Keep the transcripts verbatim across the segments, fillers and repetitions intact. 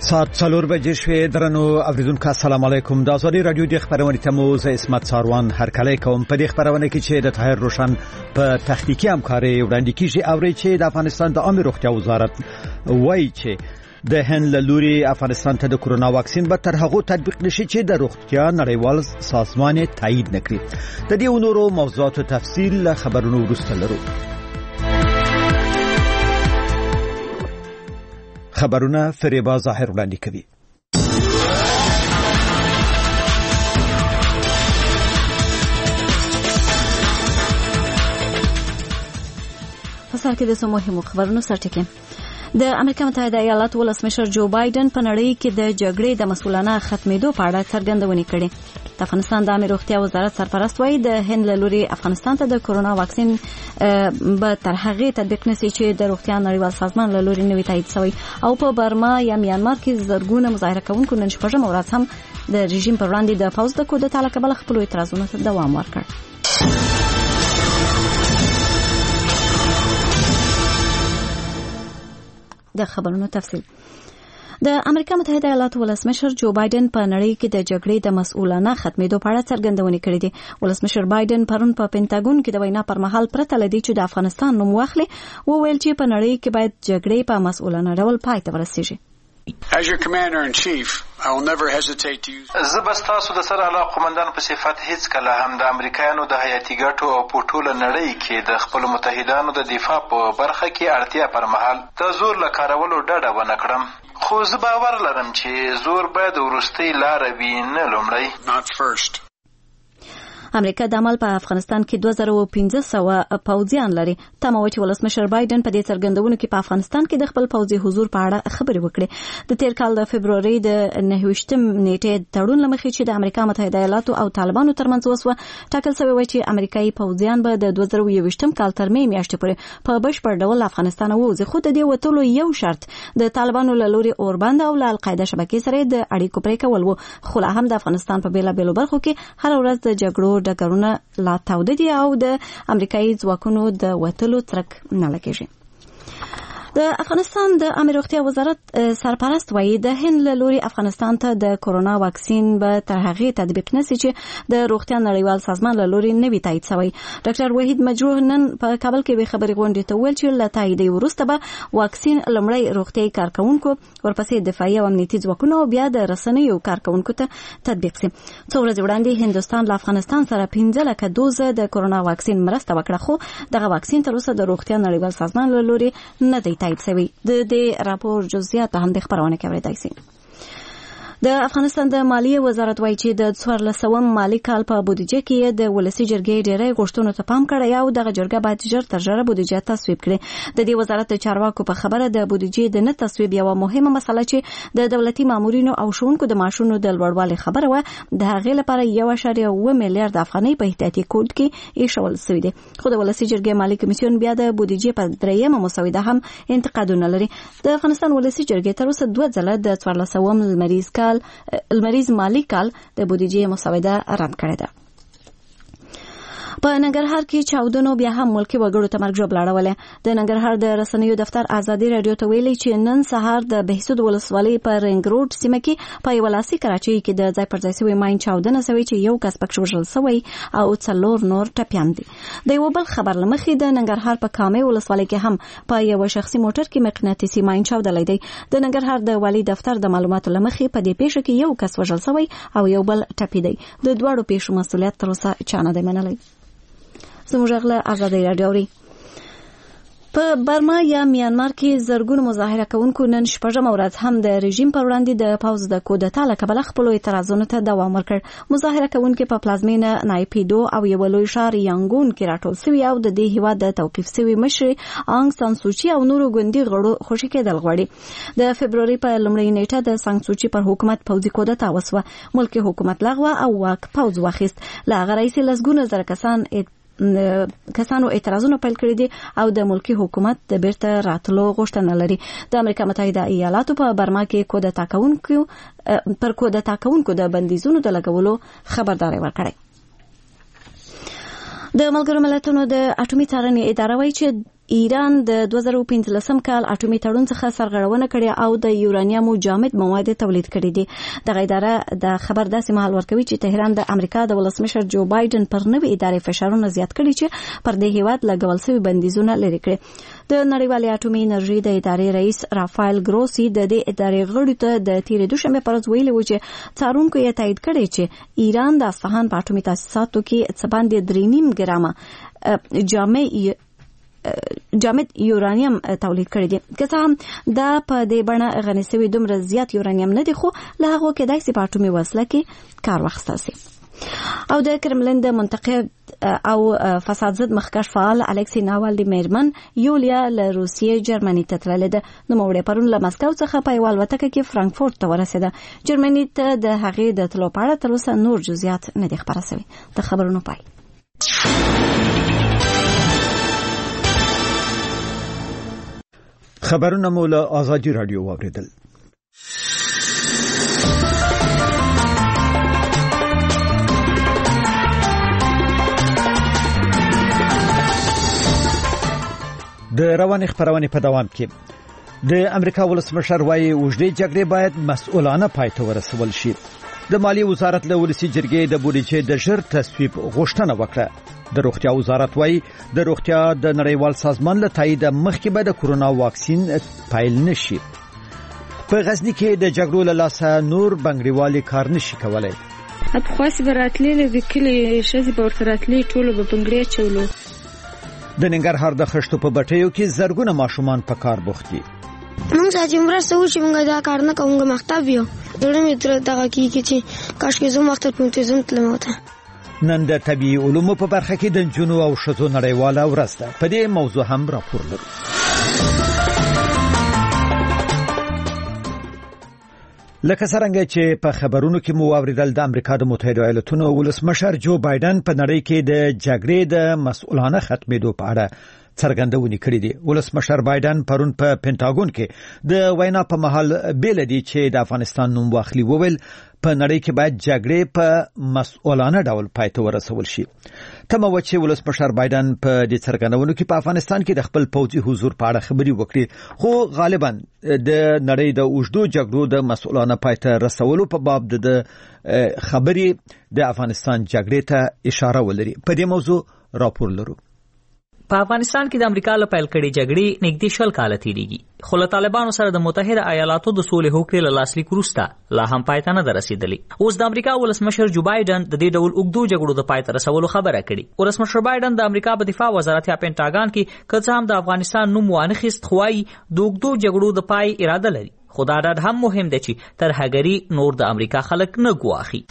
ساعت څلور بجې شوې. درنو اوریدونکو السلام علیکم. د ازادي رادیو د خبرونې تمو زه اسمت ساروان هرکلی کوم. په دې خبرونه کې چې د طاهر روشن په تخنیکی همکاري وړاندې کیږي اوري چې د افغانستان د عامه روغتیا وزارت وایي چې د هند له لوري افغانستان ته د کورونا واکسین به تر هغه تطبیق نشي چې د روغتیا نړیوال سازمان تایید نکړي. د دې نورو موضوعاتو تفصیل خبرونو وروسته لرو. خبرونه فریبا ظاهر وړاندې کوي. په سر کې د څو مهمو خبرونو سرټکی. د امریکا متحده ایالاتو ولسمشر جو بایدن په نړۍ کې د جګړې د مسؤلانه ختمېدو په اړه څرګندونې کړې. د افغانستان د عامه روغتیا وزارت سرپرست وایي د هند له لوري افغانستان ته د کورونا واکسین به تر هغې تطبیق نشي چې د روغتیا نړیوال سازمان له لوري نوی تایید شوی. او په برما یا میانمار کې زرګونه مظاهره کوونکو نن شپږمه ورځ هم د رژیم پر وړاندې د پوځ د کودتا له کبله خپل اعتراضونو ته دوام ورکړ. د خبرونو تفصیل. د امریکا متحده ایالاتو ولسمشر جو بایدن په نړۍ کې د جګړې د مسؤلانه ختمېدو په اړه څرګندونې کړې دي. ولسمشر بایدن پرون په پینټاګون کې د وینا پر مهال پرته لدی چې د افغانستان نوم واخلي وویل چې په نړۍ کې باید جګړې په مسؤلانه ډول پای ته ورسیږي. As your commander in chief, I will never hesitate to use زبستاسو د سر اعلی قومندان په صفت هیڅ کله هم د امریکایانو د حیاتي ګټو او په ټوله نړۍ کې د خپل متحدانو د دفاع په برخه کې اړتیا پر مهال د زور له کارولو ډډه ونه کړم. خو زه باور لرم چې زور باید وروستۍ لاره وي نه لومړی. not first. امریکا د عمل په افغانستان کې دوه زره پنځه سوه پوځیان لري. تمه و چې ولسمشر بایدن په دې څرګندونو کې په افغانستان کې د خپل پوځي حضور په اړه خبرې وکړي. د تیر کال د فبروري د نهه ویشتم نیټې تړون لمخې چې د امریکا متحده ایالاتو او طالبانو ترمنځ وسوه ټاکل شوی و چې امریکایي پوځیان به د دوه زره یوویشتم کال تر مې میاشتې پورې په بشپړ ډول افغانستان ووځي. خو د دې وتلو یو شرط د طالبانو له لوري اوربند او له القاعده شبکې سره د اړیکو پرې کول و. خو لا هم د افغانستان په بیلابېلو برخو کې هر ورځ د جګړو ډګرونه لا تاوده دي او د امریکایي ځواکونو د وتلو څرک نه لګیږي. د افغانستان د عامه روغتیا وزارت سرپرست وایي د هند له لوري افغانستان ته د کورونا واکسین به تر هغې تطبیق نشي چې د روغتیا نړیوال سازمان له لوري نوی تایید شوی. ډاکټر وحید مجروح نن په کابل کې به خبري غونډې ته ویل چې له تایید وروسته به واکسین لمړی روغتیايي کارکونکو ورپسې دفاعي او امنیتي ځواکونو او بیا د رسنیو کارکونکو ته تطبیق شي. څو ورځې وړاندې هندستان له افغانستان سره پنځه لکه دوزه د کورونا واکسین مرسته وکړه خو دغه واکسین تر اوسه د روغتیا نړیوال سازمان له لوري نه دی تایید شوی. د دې راپور جزئیات هم د خبرونه کې اورېدای شي. د افغانستان د مالیې وزارت وایي چې د څوارلسم مالي کال په بودیجه کې د ولسي جرګې ډېری غوښتنو ته پام کړی او دغه جرګه باید ژر تر ژره بودیجه تصویب کړي. د دې وزارت د چارواکو په خبره د بودیجې د نه تصویب یوه مهمه مسله چې د دولتي مامورینو او ښوونکو د معاشونو د لوړوالي خبره وه د هغې لپاره یو اعشاریه اوه میلیارد افغانۍ په احتیاطي کوډ کې ایښول شوي دي. خو د ولسي جرګې مالي کمیسیون بیا د بودیجې په دریمه مسوده هم انتقادونه لري. د افغانستان ولسي جرګې تر اوسه دوه ځله د څوارلسم لمریز کال مریض مالی کال د بودیجې مسوده رد کړې ده. په ننګرهار کې چاودنو بیا هم ملکي وګړو ته مرګ ژوبله اړولې. د ننګرهار د رسنیو دفتر ازادي رادیو ته ویلي چې نن سهار د بهسود ولسوالۍ په رنګ روډ سیمه کې په یوه لاسي کراچۍ کې د ځای پر ځای شوي ماین چاودنه شوې چې یو کس پکې وژل شوی او څلور نور ټپیان دي. د یو بل خبر له مخې د ننګرهار په کامې ولسوالۍ کې هم په یوه شخصي موټر کې مقناطیسي ماین چاودلی دی. د ننګرهار د والي دفتر د معلوماتو له مخې په دې پیښه کې یو کس وژل شوی او یو بل ټپي دی. د دواړو پیښو مسؤلیت تر اوسه چا نه دی منلی. زموږ غله ازادي رادیو. په برما یا میانمار کې زرګونو مظاهره کوونکو نن شپږمه ورځ هم د رژیم پر وړاندې د پوځ د کودتا له کبله خپل اعتراضونو ته دوام ورکړ. مظاهره کوونکو په پلازمینه نایپیډو او یو لوی ښار یانګون کې راټول شوي او د دې هیواد د توقیف شوي مشر آنګ سان سوچي او نورو ګوندي غړو خوشي کېدل غواړي. د فبروري په لومړۍ نیټه د سان سوچي پر حکومت پوځي کودتا وسوه. ملکي حکومت لغوه او واک پوځ واخیست. له هغه راهیسې لسګونه زره کسان کسانو اعتراضونه پیل کړي دي او د ملکی حکومت د بیرته راتلو غوښتنه لري. د امریکا متحده ایالاتو په برما کې کودتا کوونکو پر کودتا کوونکو د بندیزونو د لګولو خبرداري ورکړه. د ملګرو ملتونو د اټومي څارنې اداره وایي چې ایران د دوه زره پنځلسم کال اټومي تړون څخه سرغړونه کړې او د یورانیم جامد مواد تولید کړي دي. د اداره د خبر داسې مهال ورکوي چې تهران د امریکا د ولسمشر جو بایدن پر نوې ادارې فشارونه زیات کړي چې پر دې هیواد لګول شوی بندیزونه لري کړي. د نړیوالې اټومي انرژي د ادارې رئیس رافایل ګروسی د دې ادارې غړو ته د تیرې دوشنبه پر ورځ ویلي و چې څارونکو یې تایید کړی چې ایران د اصفهان په اټومي تاسیساتو کې څه باندې درې نیم ګرامه جامد جامد یورانیم تولید کړی دی. که څه هم دا په دې بڼه غني شوی دومره زیات یورانیم نه دی، خو له هغو کې داسې په اټومي وسله کې کار واخیستل شي. او د کرملین د منتقد او فساد ضد مخکښ فعال الکسی ناوالډي میرمن یولیا له روسیې جرمني ته تللې ده. نوموړې پرون له مسکو څخه په یوه الوتکه کې فرانکفورت ته ورسېده. جرمني ته د هغې د تلو په اړه تر اوسه نور جزئیات نه دي خپاره شوي. د خبرونو پای. خبرونه مو له آزادي رادیو واوریدل. د رواني خبرونه په دوام کې د امریکا ولسمشر وايي وجدي جګړې باید مسؤلانه پای ته ورسول شي. د مالی وزارت له ولسی جرګې د بودیجې د ژر تصویب غوښتنه وکړه. د روغتیا وزارت وايي د روغتیا د نړیوال سازمان له تایید مخکې به د کورونا واکسین پایل نشي. په غزنی کې د جګړو له لاسه نور بنګړیوالي کار نشي کولای. په خاص براتلې د کلی شذ په ورتراتلې ټولو به بنګړې چولو. د ننګرهار د خښتو په بټیو کې زرګونه ماشومان په کار بوخت دي. موږ چې مرسته وشي موږ دا کار نه کوو، مختاب یو دغه متر دغه کې چې کاش کې زه مختاب پونتزم تلم وته. نن د طبي علومو په برخه کې د جنو او شذو نړیواله ورځ ده. په دې موضوع هم راپور لرو. لکه څنګه چې په خبرونو کې مو اوریدل، د امریکا د متحده ایالاتونو ولسمشر جو بایدن په نړۍ کې د جګړې د مسؤلانه ختمېدو په اړه څرګندونې کړې دي. ولسمشر بایدن پرون په پینټاګون کې د وینا په محل بیل دي چې د افغانستان نوم واخلي وویل په نړۍ کې باید جګړې په مسؤلانه ډول پای ته ورسول شي. تمه و چې ولسمشر بایدن په دې څرګندونو کې په افغانستان کې د خپل پوځي حضور په اړه خبري وکړي، خو غالبا د نړۍ د اوږدو جګړو د مسؤلانه پای ته رسولو په باب د خبري د افغانستان جګړې ته اشاره ولري. په دې موضوع راپور لرو. په افغانستان کې د امریکا له پیل کړي جګړې نږدې شل کاله تیریږي، خو له طالبانو سره د متحده ایالاتو د سولې هوکړې له لاسلیک وروسته لا هم پای ته نه ده رسېدلې. اوس د امریکا ولسمشر جو بایدن د دې ډول اوږدو جګړو د پای ته رسولو خبره کړې. ولسمشر بایدن د امریکا په دفاع وزارت یا پینټاګان کې که څه هم د افغانستان نوم وانخیست، خو وايي د اوږدو جګړو د پای اراده لري. خو دا ډاډ هم مهم دی چې ترهګري نور د امریکا خلک نه ګواښي.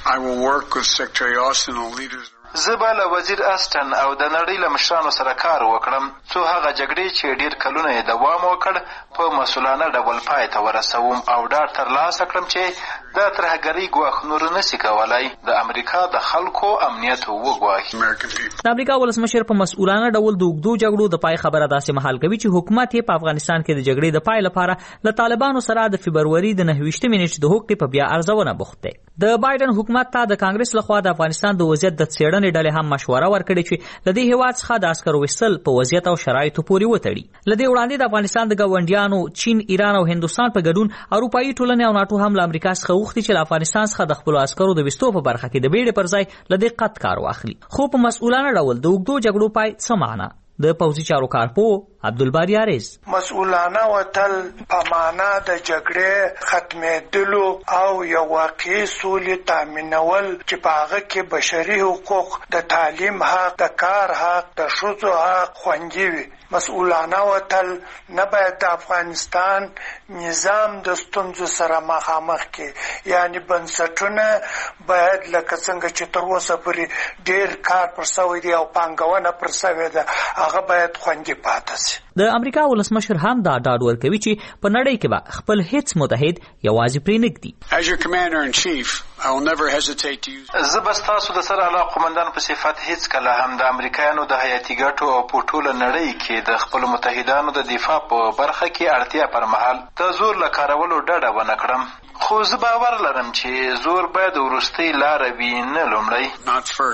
زه به له وزیر اسټن او د نړۍ له مشرانو سره کار وکړم څو هغه جګړې چې ډیر کلونه یې دوام وکړ په مسؤلانه ډول پای ته ورسوم او ډاډ ترلاسه کړم چې د ترهګرۍ ګواښ نور نشي کولای د امریکا د خلکو امنیت وګواښي. د امریکا ولسمشر په مسؤلانه ډول د اوږدو جګړو د پای خبره داسې مهال کوي چې حکومت یې په افغانستان کې د جګړې د پای لپاره له طالبانو سره د فبروري د نهه ویشتمې نیټې د هوکړې په بیا ارزونه بوخت دی. د بایدن حکومت ته د کانګرس لخوا د افغانستان د وضعیت د څېړنې ډلې هم مشوره ورکړې چې له دې هیواد څخه د عسکرو ویستل په وضعیت او شرایطو پورې وتړي. له دې وړاندې د افغانستان د ګاونډیانو چین، ایران او هندوستان په ګډون اروپایي ټولنې او ناټو هم له امریکا څخه غوښتي چې له افغانستان څخه د خپلو عسکرو د ویستو په برخه کې د بیړې پر ځای له دقت کار واخلي. خو په مسؤلانه ډول د اوږدو جګړو پای څه معنا؟ د پوځي چارو کارپو عبدالباری عارض: مسؤلانه وتل په معنا د جګړې ختمېدلو او یو واقعي سولې تامینول چې په هغه کې بشري حقوق، د تعلیم حق، د کار حق، د ښځو حق خوندي وي. مسؤلانه وتل نه باید د افغانستان نظام د ستونزو سره مخامخ کړي، یعنی بنسټونه باید لکه څنګه چې تر اوسه پورې ډېر کار پر شوی دی او پانګونه پر شوې ده هغه باید خوندي پاتې شي. د امریکا ولسمشر هم دا ډاډ ورکوي چې په نړۍ کې به خپل هیڅ متحد یوازې پرې نږدي. As your commander in chief, I will never hesitate to use. زه به ستاسو د سر اعلی قومندان په صفت هیڅ کله هم د امریکایانو د حیاتي ګټو او په ټوله نړۍ کې د خپل متحدانو د دفاع په برخه کې اړتیا پر مهال د زور له کارولو ډډه ونه کړم. خو زه باور لرم چې زور باید وروستۍ لاره وي، نه لومړی. Not first.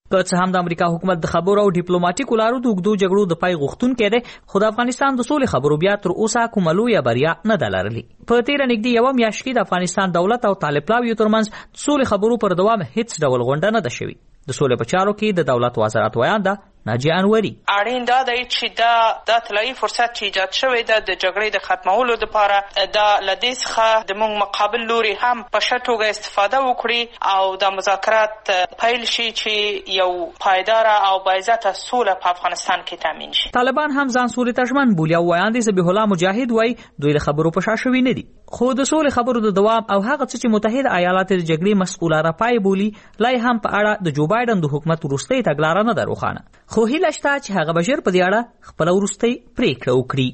که څه هم د امریکا حکومت د خبرو او ډیپلوماټیکو لارو د اوږدو جګړو د پای غوښتونکی دی، خو د افغانستان د سولې خبرو بیا تر اوسه کومه لویه بریا نه ده لرلې. په تېره نږدې یوه میاشت کې د افغانستان دولت او طالب پلاویو ترمنځ د سولې خبرو پر دوام هیڅ ډول غونډه نه ده شوې. د سولې په چارو کې د دولت وزارت ویانده ناجیه انوري اړین دا دی چې دا د طلایي فرصت چې ایجاد شوی ده د جګړې د ختمولو لپاره دا لدې څخه د موږ مقابل لوري هم په ښه توګه استفاده وکړي او د مذاکرات پیل شي چې یو پایداره او باعزته سوله په افغانستان کې تامین شي. طالبان هم ځان سولې ته ژمن بولي او ویاندې ذبیح الله مجاهد وایي دوی د خبرو په شا شوي نه دي، خو د سولې خبرو د دوام او هغه څه چې متحده ایالات د جګړې مسؤلانه پای بولي لا هم په اړه د جو بایدن د حکومت وروستۍ تګلاره نه ده روښانه، خو هیله شته چې هغه بشر په دې اړه خپله وروستۍ پریکړه وکړي.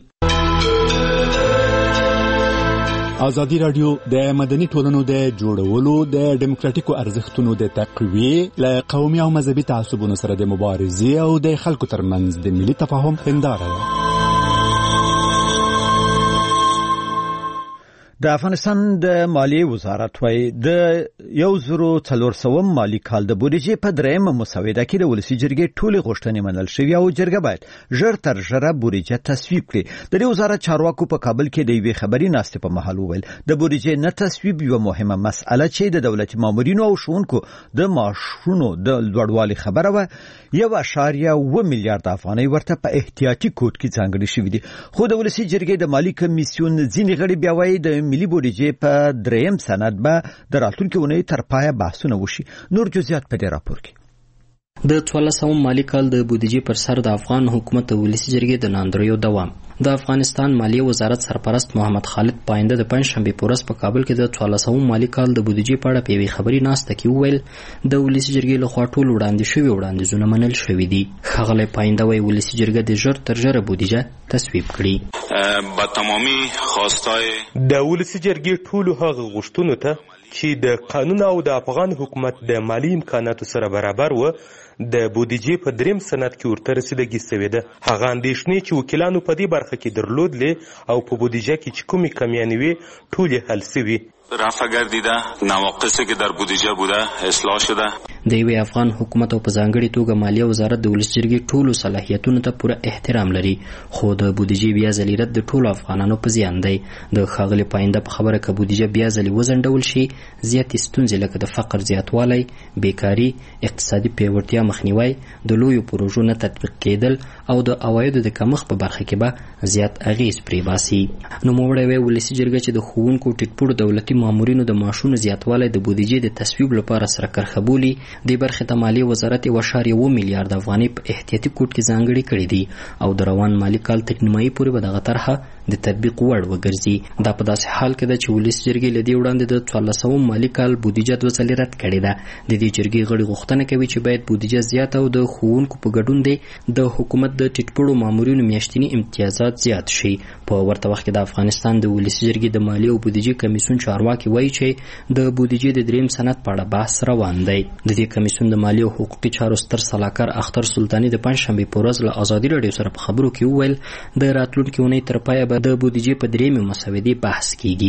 ازادي راډیو د مدني ټولنو د جوړولو د ډیموکراتیکو ارزښتونو د تقویې له قومي او مذهبي تعصبونو سره د مبارزې او د خلکو ترمنځ د ملي تفاهم هنداره ده. د افغانستان د مالیې وزارت وايي د یو زرو څلور سوم مالی کال د بودیجې په درېیمه مسوده کې د ولسي جرګې ټولې غوښتنې منل شوې او جرګه باید ژر تر ژره بودیجه تصویب کړي. د دې وزارت چارواکو په کابل کې د یوې خبري ناستې په مهال وویل د بودیجې نه تصویب یوه مهمه مسأله چې د دولتي مامورینو او ښوونکو د معاشونو د لوړوالي خبره وه، یو اشاریه اوه میلیارډ افغانۍ ورته په احتیاطي کوټ کې ځانګړي شوي دي. خو د ولسي جرګې د مالي کمیسیون ځینې غړي بیا وایي د ملي بودیجې په درېیم سند به د راتلونکي اونۍ تر پایه بحثونه وشي. نور جزئیات په دې راپور کې. د څوارلسم مالی کال د بودیجې پر سر د افغان حکومت د ولسي جرګې د ناندریو دوام. د افغانستان مالیې وزارت سرپرست محمد خالد پاینده د پنځشنبې په ورځ په کابل کې د څوارلسم مالی کال د بودیجې په اړه په یوې خبري ناسته کې وویل د ولسي جرګې لخوا ټول وړاندې شوي وړاندیزونه منل شوي دي. ښاغلی پاینده وایي ولسي جرګه د ژر تر ژره بودیجه تصویب کړي. با تمامي خواستای د ولسي جرګې ټولو هغه غوښتنو ته چې د قانون او د افغان حکومت د مالی امکاناتو سره برابر و د بودیجې په دریم سند کې ورته رسیدګي شوې ده. هغه اندېښنې چې وکیلانو په دې برخه کې درلودلې او په بودیجه کې چې کومې کمیانې وې ټولې حل شوي. رفع گردیده، نواقصی که در بودجه بوده اصلاح شده. د یوې افغان حکومت او په ځانګړې توګه مالیه وزارت د ولسي جرګې ټولو صلاحیتونو ته پوره احترام لري، خو د بودیجې بیا ځلې رد د ټولو افغانانو په زیان دی. د ښاغلي پاینده په خبره که بودیجه بیا ځلې وځنډول شي زیاتې ستونزې لکه د فقر زیاتوالی، بیکاري، اقتصادي پیاوړتیا مخنیوی، د لویو پروژو نه تطبیق کېدل او د عوایدو د کمښت په برخه کې به زیات اغیز پرې باسي. نوموړی وایي ولسي جرګه چې د ښوونکو ټیټپوړو دولتي مامورینو د معاشونو زیاتوالی د بودیجې د تصویب لپاره سره کرښه بولي، دې برخې ته مالیې وزارت یو اشاریه اوه میلیارډ افغانۍ په احتیاطي کوټ کې ځانګړي کړي دي او د روان مالي کال تر نیمایي پورې به دغه طرحه د تطبیق وړ وګرځي. دا په داسې حال کې ده چې ولسي جرګې له دې وړاندې د څوارلسم مالي کال بودیجه دوه ځلې رد کړې ده. د دې جرګې غړي غوښتنه کوي چې باید بودیجه زیاته او د ښوونکو په ګډون دی د حکومت د ټیټپوړو مامورینو میاشتني امتیازات زیات شي. په ورته وخت کې د افغانستان د ولسي جرګې د مالیې او بودیجې کمیسیون چارواکي وایي چې د بودیجې د دریم سند په اړه بحث روان دی. د دې کمیسیون د مالیې او حقوقي چارو ستر سلاکار اختر سلطاني د پنځشنبې په ورځ له ازادي راډیو سره په خبرو کې وویل د راتلونکي اونۍ تر پایه به د بودیجې په درېیمې مسودې بحث کیږي.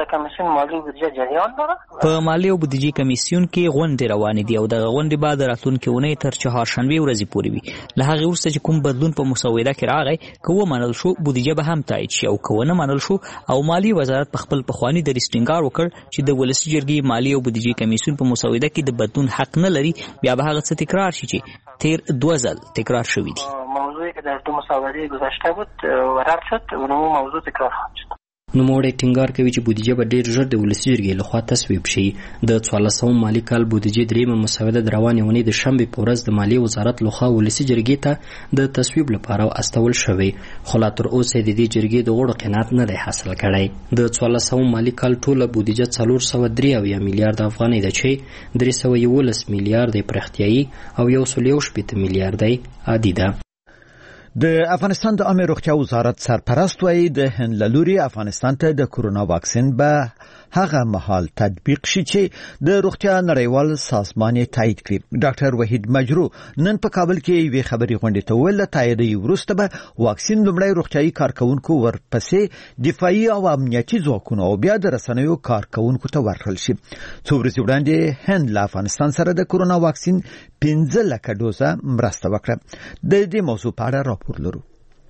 په مالیې او بودیجې کمیسیون کې غونډې روانې دي او دغه غونډې به د راتلونکي اونۍ تر چهارشنبې ورځې پورې وي. له هغې وروسته چې کوم بدلون په مسوده کې راغی که ومنل شو بودیجه به هم تایید شي او که ونه منل شو او مالیې وزارت په خپل پخواني دریځ ټینګار وکړ چې د ولسي جرګې مالیې او بودیجې کمیسیون په مسوده کې د بدلون حق نه لري بیا به هغه څه تکرار شي چې تیر دوه ځل تکرار شوي دي. موضوعی که در دو مسوده گذشته بود و رد شد و موضوع تکرار خواهد شد. نوموړی ټینګار کوي چې بودیجه به ډېر ژر د ولسي جرګې لخوا تصویب شي. د څوارلسم مالي کال بودیجې درېیمه مسوده د روانې اونۍ د شنبې په ورځ د مالیې وزارت لخوا ولسي جرګې ته د تصویب لپاره استول شوی، خو لا تر اوسه د دې جرګې د غړو قناعت نه دی حاصل کړی. د څوارلسم مالي کال ټوله بودیجه څلور سوه درې اویا میلیارډ افغانۍ ده چې درې سوه یولس میلیارډ یې پراختیایي او یو سل یو شپېته میلیارډ عادي ده. د افغانستان د عامه روغتیا وزارت سرپرست وایي د هند له لوري افغانستان ته د کورونا واکسین به هغه مهال تطبیق شي چې د روغتیا نړیوال سازمان یې تایید کړي. ډاکټر وحید مجرو نن په کابل کې یوې خبري غونډې ته وویل تایید وروسته به واکسین لومړی روغتیايي کارکونکو ورپسې دفاعي او امنیتي ځواکونو او بیا د رسنیو کارکونکو ته ورکړل شي. څو ورځې وړاندې هند له افغانستان سره د کورونا واکسین پنځه لکه ډوزه مرسته وکړه. د دې موضوع په اړه راپور لرو.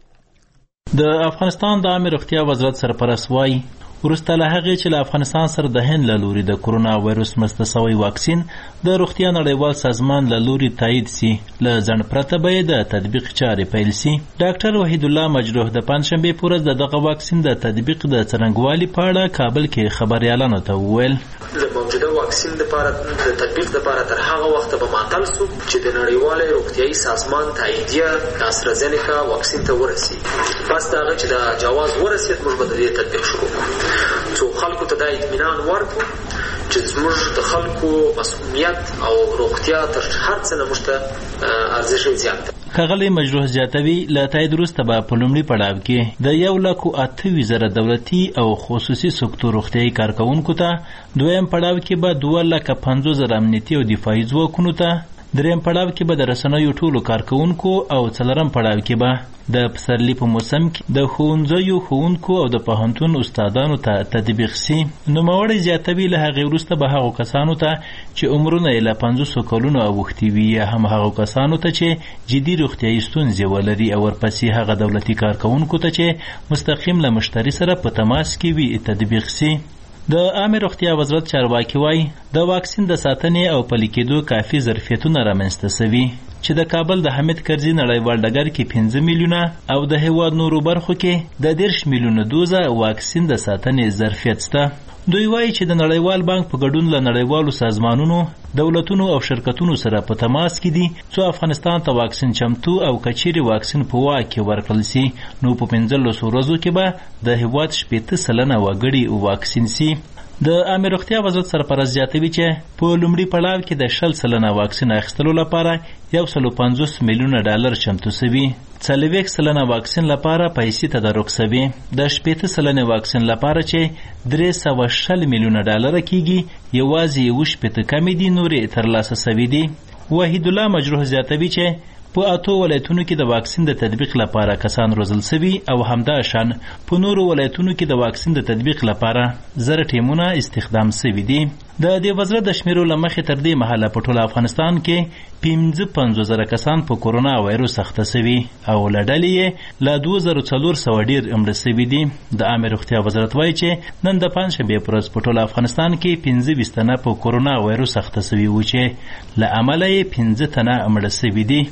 د افغانستان د عامه روغتیا وزارت سرپرست وایي ورسته له هغې چې له افغانستان سره د هند له لوري د کورونا وایرس مسته شوی واکسین د روغتیا نړیوال سازمان له لوري تایید سي له ځنډ پرته به د تطبیق چارې پیل سي. ډاکټر وحید الله مجروح د پنځشنبې په ورځ د دغه واکسین د تطبیق د څرنګوالي په اړه کابل کې خبريالانو ته وویل د موجوده واکسین لپاره د تطبیق لپاره تر هغه وخت به معطل سو چې د نړیوال روغتیايي سازمان تاییدیه استرازینیکا واکسین ته ورسي. پس دا چې د جواز ورسید موږ به د تطبیق شروع کوو. څو خلکو ته د اطمینان ورکړو چې زموږ د خلکو مسؤلیت او روغتیا تر هر څه نه موږ ته ارزښت زیات دی. ښاغلی مجروح زیاتوي له تایید وروسته به په لومړي پړاو کې د یو لک او اته ویشت زره دولتي او خصوصي سکتور روغتیايي کارکونکو ته، دویم پړاو کې به دوه لکه پنځوس زره امنیتي او دفاعي ځواکونو ته، دریم پړاو کې به د رسنیو ټولو کارکونکو او څلورم پړاو کې به د پسرلي په موسم کې د ښوونځیو ښوونکو او د پوهنتون استادانو ته تطبیق سي. نوموړی زیاتوي له هغې وروسته به هغو کسانو ته چې عمرونه یې له پنځوسو کلونو اوښتي وي یا هم هغو کسانو ته چې جدي روغتیايي ستونزې ولري او ورپسې هغه دولتي کارکونکو ته چې مستقیم له مشتري سره په تماس کې وي تطبیق سي. د عامه روغتیا وزارت چارواکي وایي د واکسین د ساتنې او پلي کېدو کافي ظرفیتونه رامنځته سوي چې د کابل د حمید کرزي نړیوال ډګر کې پنځه میلیونه او د هېواد نورو برخو کې د دېرش میلیونه دوزه واکسین د ساتنې ظرفیت شته. دوی وایي چې د نړیوال بانک په ګډون له نړیوالو سازمانونو، دولتونو او شرکتونو سره په تماس کې دي څو افغانستان ته واکسین چمتو او کچيري واکسین په واک کې ورکړل سي نو په پنځلسو ورځو کې به د هېواد شپېته سلنه وګړي واکسین سي. د عامه روغتیا وزارت سرپرست زیاتوي چې په لومړي پړاو کې د شل سلنه واکسین اخیستلو لپاره یو سل پنځوس میلیونه ډالر چمتو سوي، څلوېښت سلنه واکسین لپاره پیسې تدارک سوي، د شپېته سلنې واکسین لپاره چې درې سوه شل میلیونه ډالره کیږي یوازې یو شپېته کمې دي نورې ترلاسه سوي دي. وحید الله مجروح زیاتوي چې په اتو ولایتونو کې د واکسین د تطبیق لپاره کسان روزل سوي او همداشان په نورو ولایتونو کې د واکسین د تطبیق لپاره زره ټیمونه استخدام سوي دي. د دې وزارت د شمیرو له مخې تر دې مهاله په ټول افغانستان کې پنځه پنځوس زره کسان په کورونا وایرس اخته سوي او له ډلې یې له دوه زره څلور سوه ډېر مړه سوي دي. د عامه روغتیا وزارت وایي چې نن د پنجشنبې په ورځ په ټول افغانستان کې پنځه ویشت تنه په کورونا وایرس اخته سوي وو چې له امله یې پنځه تنه مړه سوي دي.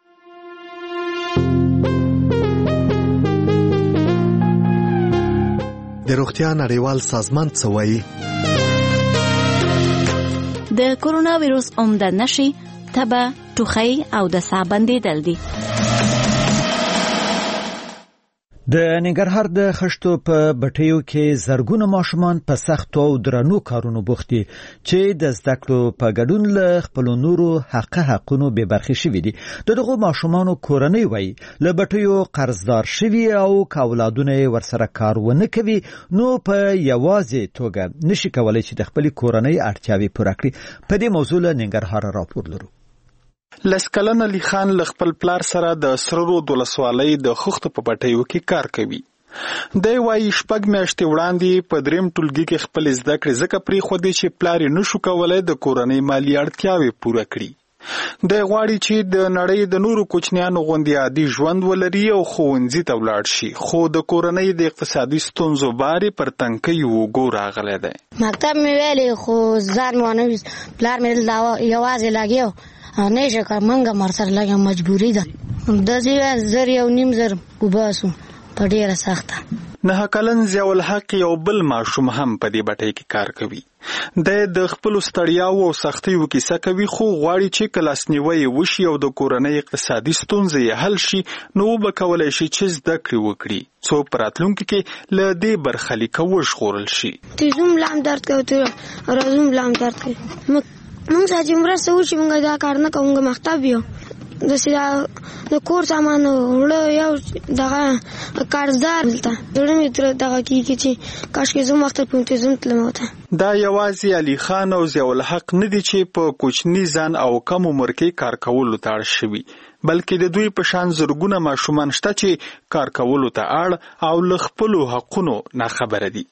د روغتیا نړیوال سازمان څه وایي؟ د کورونا ویروس عمده نښې تبه، ټوخی او د ساه بندېدل دي. د ننګرهار د خښتو په بټیو کې زرګونه ماشومان په سختو او درنو کارونو بوخت دي چې د زده کړو په ګډون له خپلو نورو حق حقونو بې برخې شوي دي. د دغو ماشومانو کورنۍ وایي له بټیو قرضدار شوي او که اولادونه یې ورسره کار ونه کوي نو په یوازې توګه نشي کولی چې د خپلې کورنۍ اړتیاوې پوره کړي. په دې موضوع له ننګرهاره راپور لرو. لسکلن علي خان ل خپل پلار سره د سررو د ولسوالۍ د خښتو په پټیو کې کار کوي. دی وایي شپږ میاشتې وړاندې په دریم ټولګي کې خپل زده کړې ځکه پرېښودې چې پلار یې نشو کولی د کورنۍ مالي اړتیاوې پوره کړي. دی غواړي چې د نړۍ د نورو کوچنیانو غوندې عادي ژوند ولري او ښوونځي ته ولاړ شي، خو د کورنۍ د اقتصادي ستونزو بار یې پر تنکۍ اوږو راغلی دی. مکتب مې ویلې خو ځان مې ونه ویست، پلار مې یوازې لګیا نه شي کار، منګه مر سره لګیا مجبوري ده. داسې زر یو نیم زر وباسو په ډېره سخته. نهه کلن ضیاء الحق یو بل ماشوم هم په دې بټۍ کې کار کوي. دی د خپلو ستړیاو او سختیو کیسه کوي خو غواړي چې که لاسنیوی وشي او د کورنۍ اقتصادي ستونزې یې حل شي نو وبه کولی شي چې زده کړې وکړي څو په راتلونکي کې له دې برخلیکه وژغورل شي. تیزوم لام درد کوي، راځوم لام درد کوي. موږ چې مرسته وشي موږ دا کار نه کوو، موږ مکتب یو د سیدا د کور سامان وړو یو دغه قرضدار دلته زړه مې تر دغه کېږي چې کاشکې زه مختر پوهنتون تلم وته. دا یوازې علي خان او ضیاء الحق نه دي چې په کوچني ځان او کم عمر کې کار کولو ته اړ شوي، بلکې د دوی په شان زرګونه ماشومان شته چې کار کولو ته اړ او له خپلو حقونو ناخبره دي.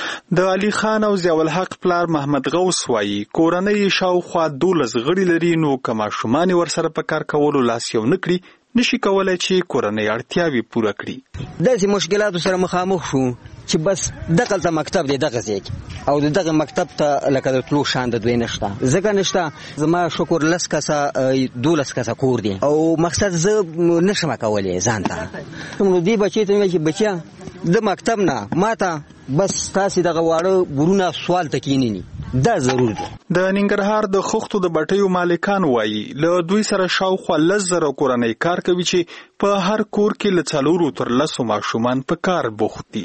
د علي خان او ضیاء الحق پلار محمد غوث وایي کورنۍ شاوخوا دولس غړي لري، نو که ماشومان ورسره په کار کولو لاس یو نه کړي نشي کولای چې کورنۍ اړتیاوې پوره کړي. داسې مشکلاتو سره مخامخ شو چې بس دغلته مکتب دی دغه ځای کې او د دغه مکتب ته لکه د تلو شان د دوی نشته، ځکه نشته زما شکر لس کسه دولس کسه کور دی او مقصد زه نشم کولی ځان ته. نو دې بچی ته مې چې بچیا د مکتب نه ماته بس تاسې دغه واړه برونه سوال ته کینینی دا ضرور دی. د ننګرهار د خښتو د بټیو مالکان وایي له دوی سره شاوخوا لس زره کورنۍ کار کوي چې په هر کور کې له څلورو تر لسو ماشومان په کار بوخت دي.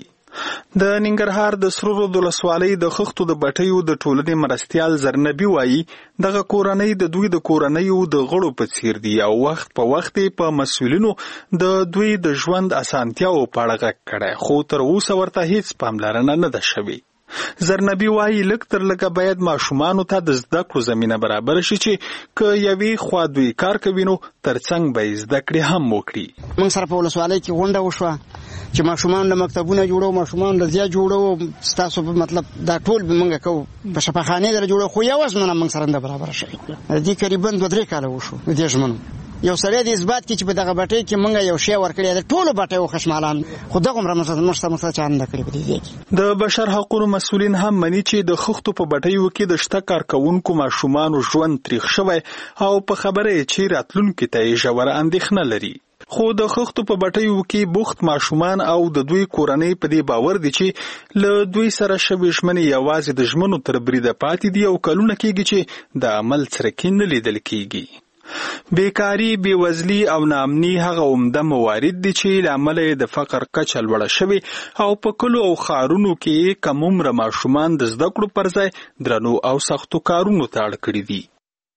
د ننګرهار د سرو رود ولسوالۍ د خښتو د بټیو د ټولنې مرستیال زرنبي وایي دغه کورنۍ د دوی د کورنیو د غړو په څیر دي او وخت په وخت په مسؤلینو د دوی د ژوند اسانتیاو په اړه غږ کړی، خو تر اوسه ورته هیڅ پاملرنه نه ده شوې. زرنبي وایي لږ تر لږه باید ماشومانو ته د زده کړو زمینه برابر شي چې که یوې خوا دوی کار کوي نو ترڅنګ به یې زده کړې هم وکړي. موږ سره په ولسوالۍ کې غونډه وشوه چې ماشومان د مکتبونه جوړو، ماشومان د ضیا جوړو، ستاسو په مطلب دا ټول به موږ کوو په شفاخانې در جوړو، خو یو ځنه موږ سره نه برابر شوي. دې قریبا دوه درې کاله وشو د دې ژمنو. یو سړی د اثبات کې چې په دغه بټۍ کې موږ یو شی ورکړی د ټولو بټیو خشمالان خو دغه عمره موږ سره موږ چا نه کړی په دې کې. د بشر حقوقو مسؤلین هم مني چې د خښتو په بټیو کې د شته کارکوونکو ماشومانو ژوند تریخ شوی او په خبره یې چې راتلونکي ته یې ژوره اندېښنه لري. خو د خښتو په بټیو کې بوخت ماشومان او د دوی کورنۍ په دې باور دي چې له دوی سره شوې ژمنې یوازې د ژمنو تر بریده پاتې دي او کلونه کېږي چې د عمل څرکې نه لیدل کېږي. بیکاری، بیوزلي او ناامني هغه عمده موارد دي چې له امله یې د فقر کچه لوړه شوې او په کلو او ښارونو کې کم عمره ماشومان د زده کړو پر ځای درنو او سختو کارونو ته اړ کړي دي.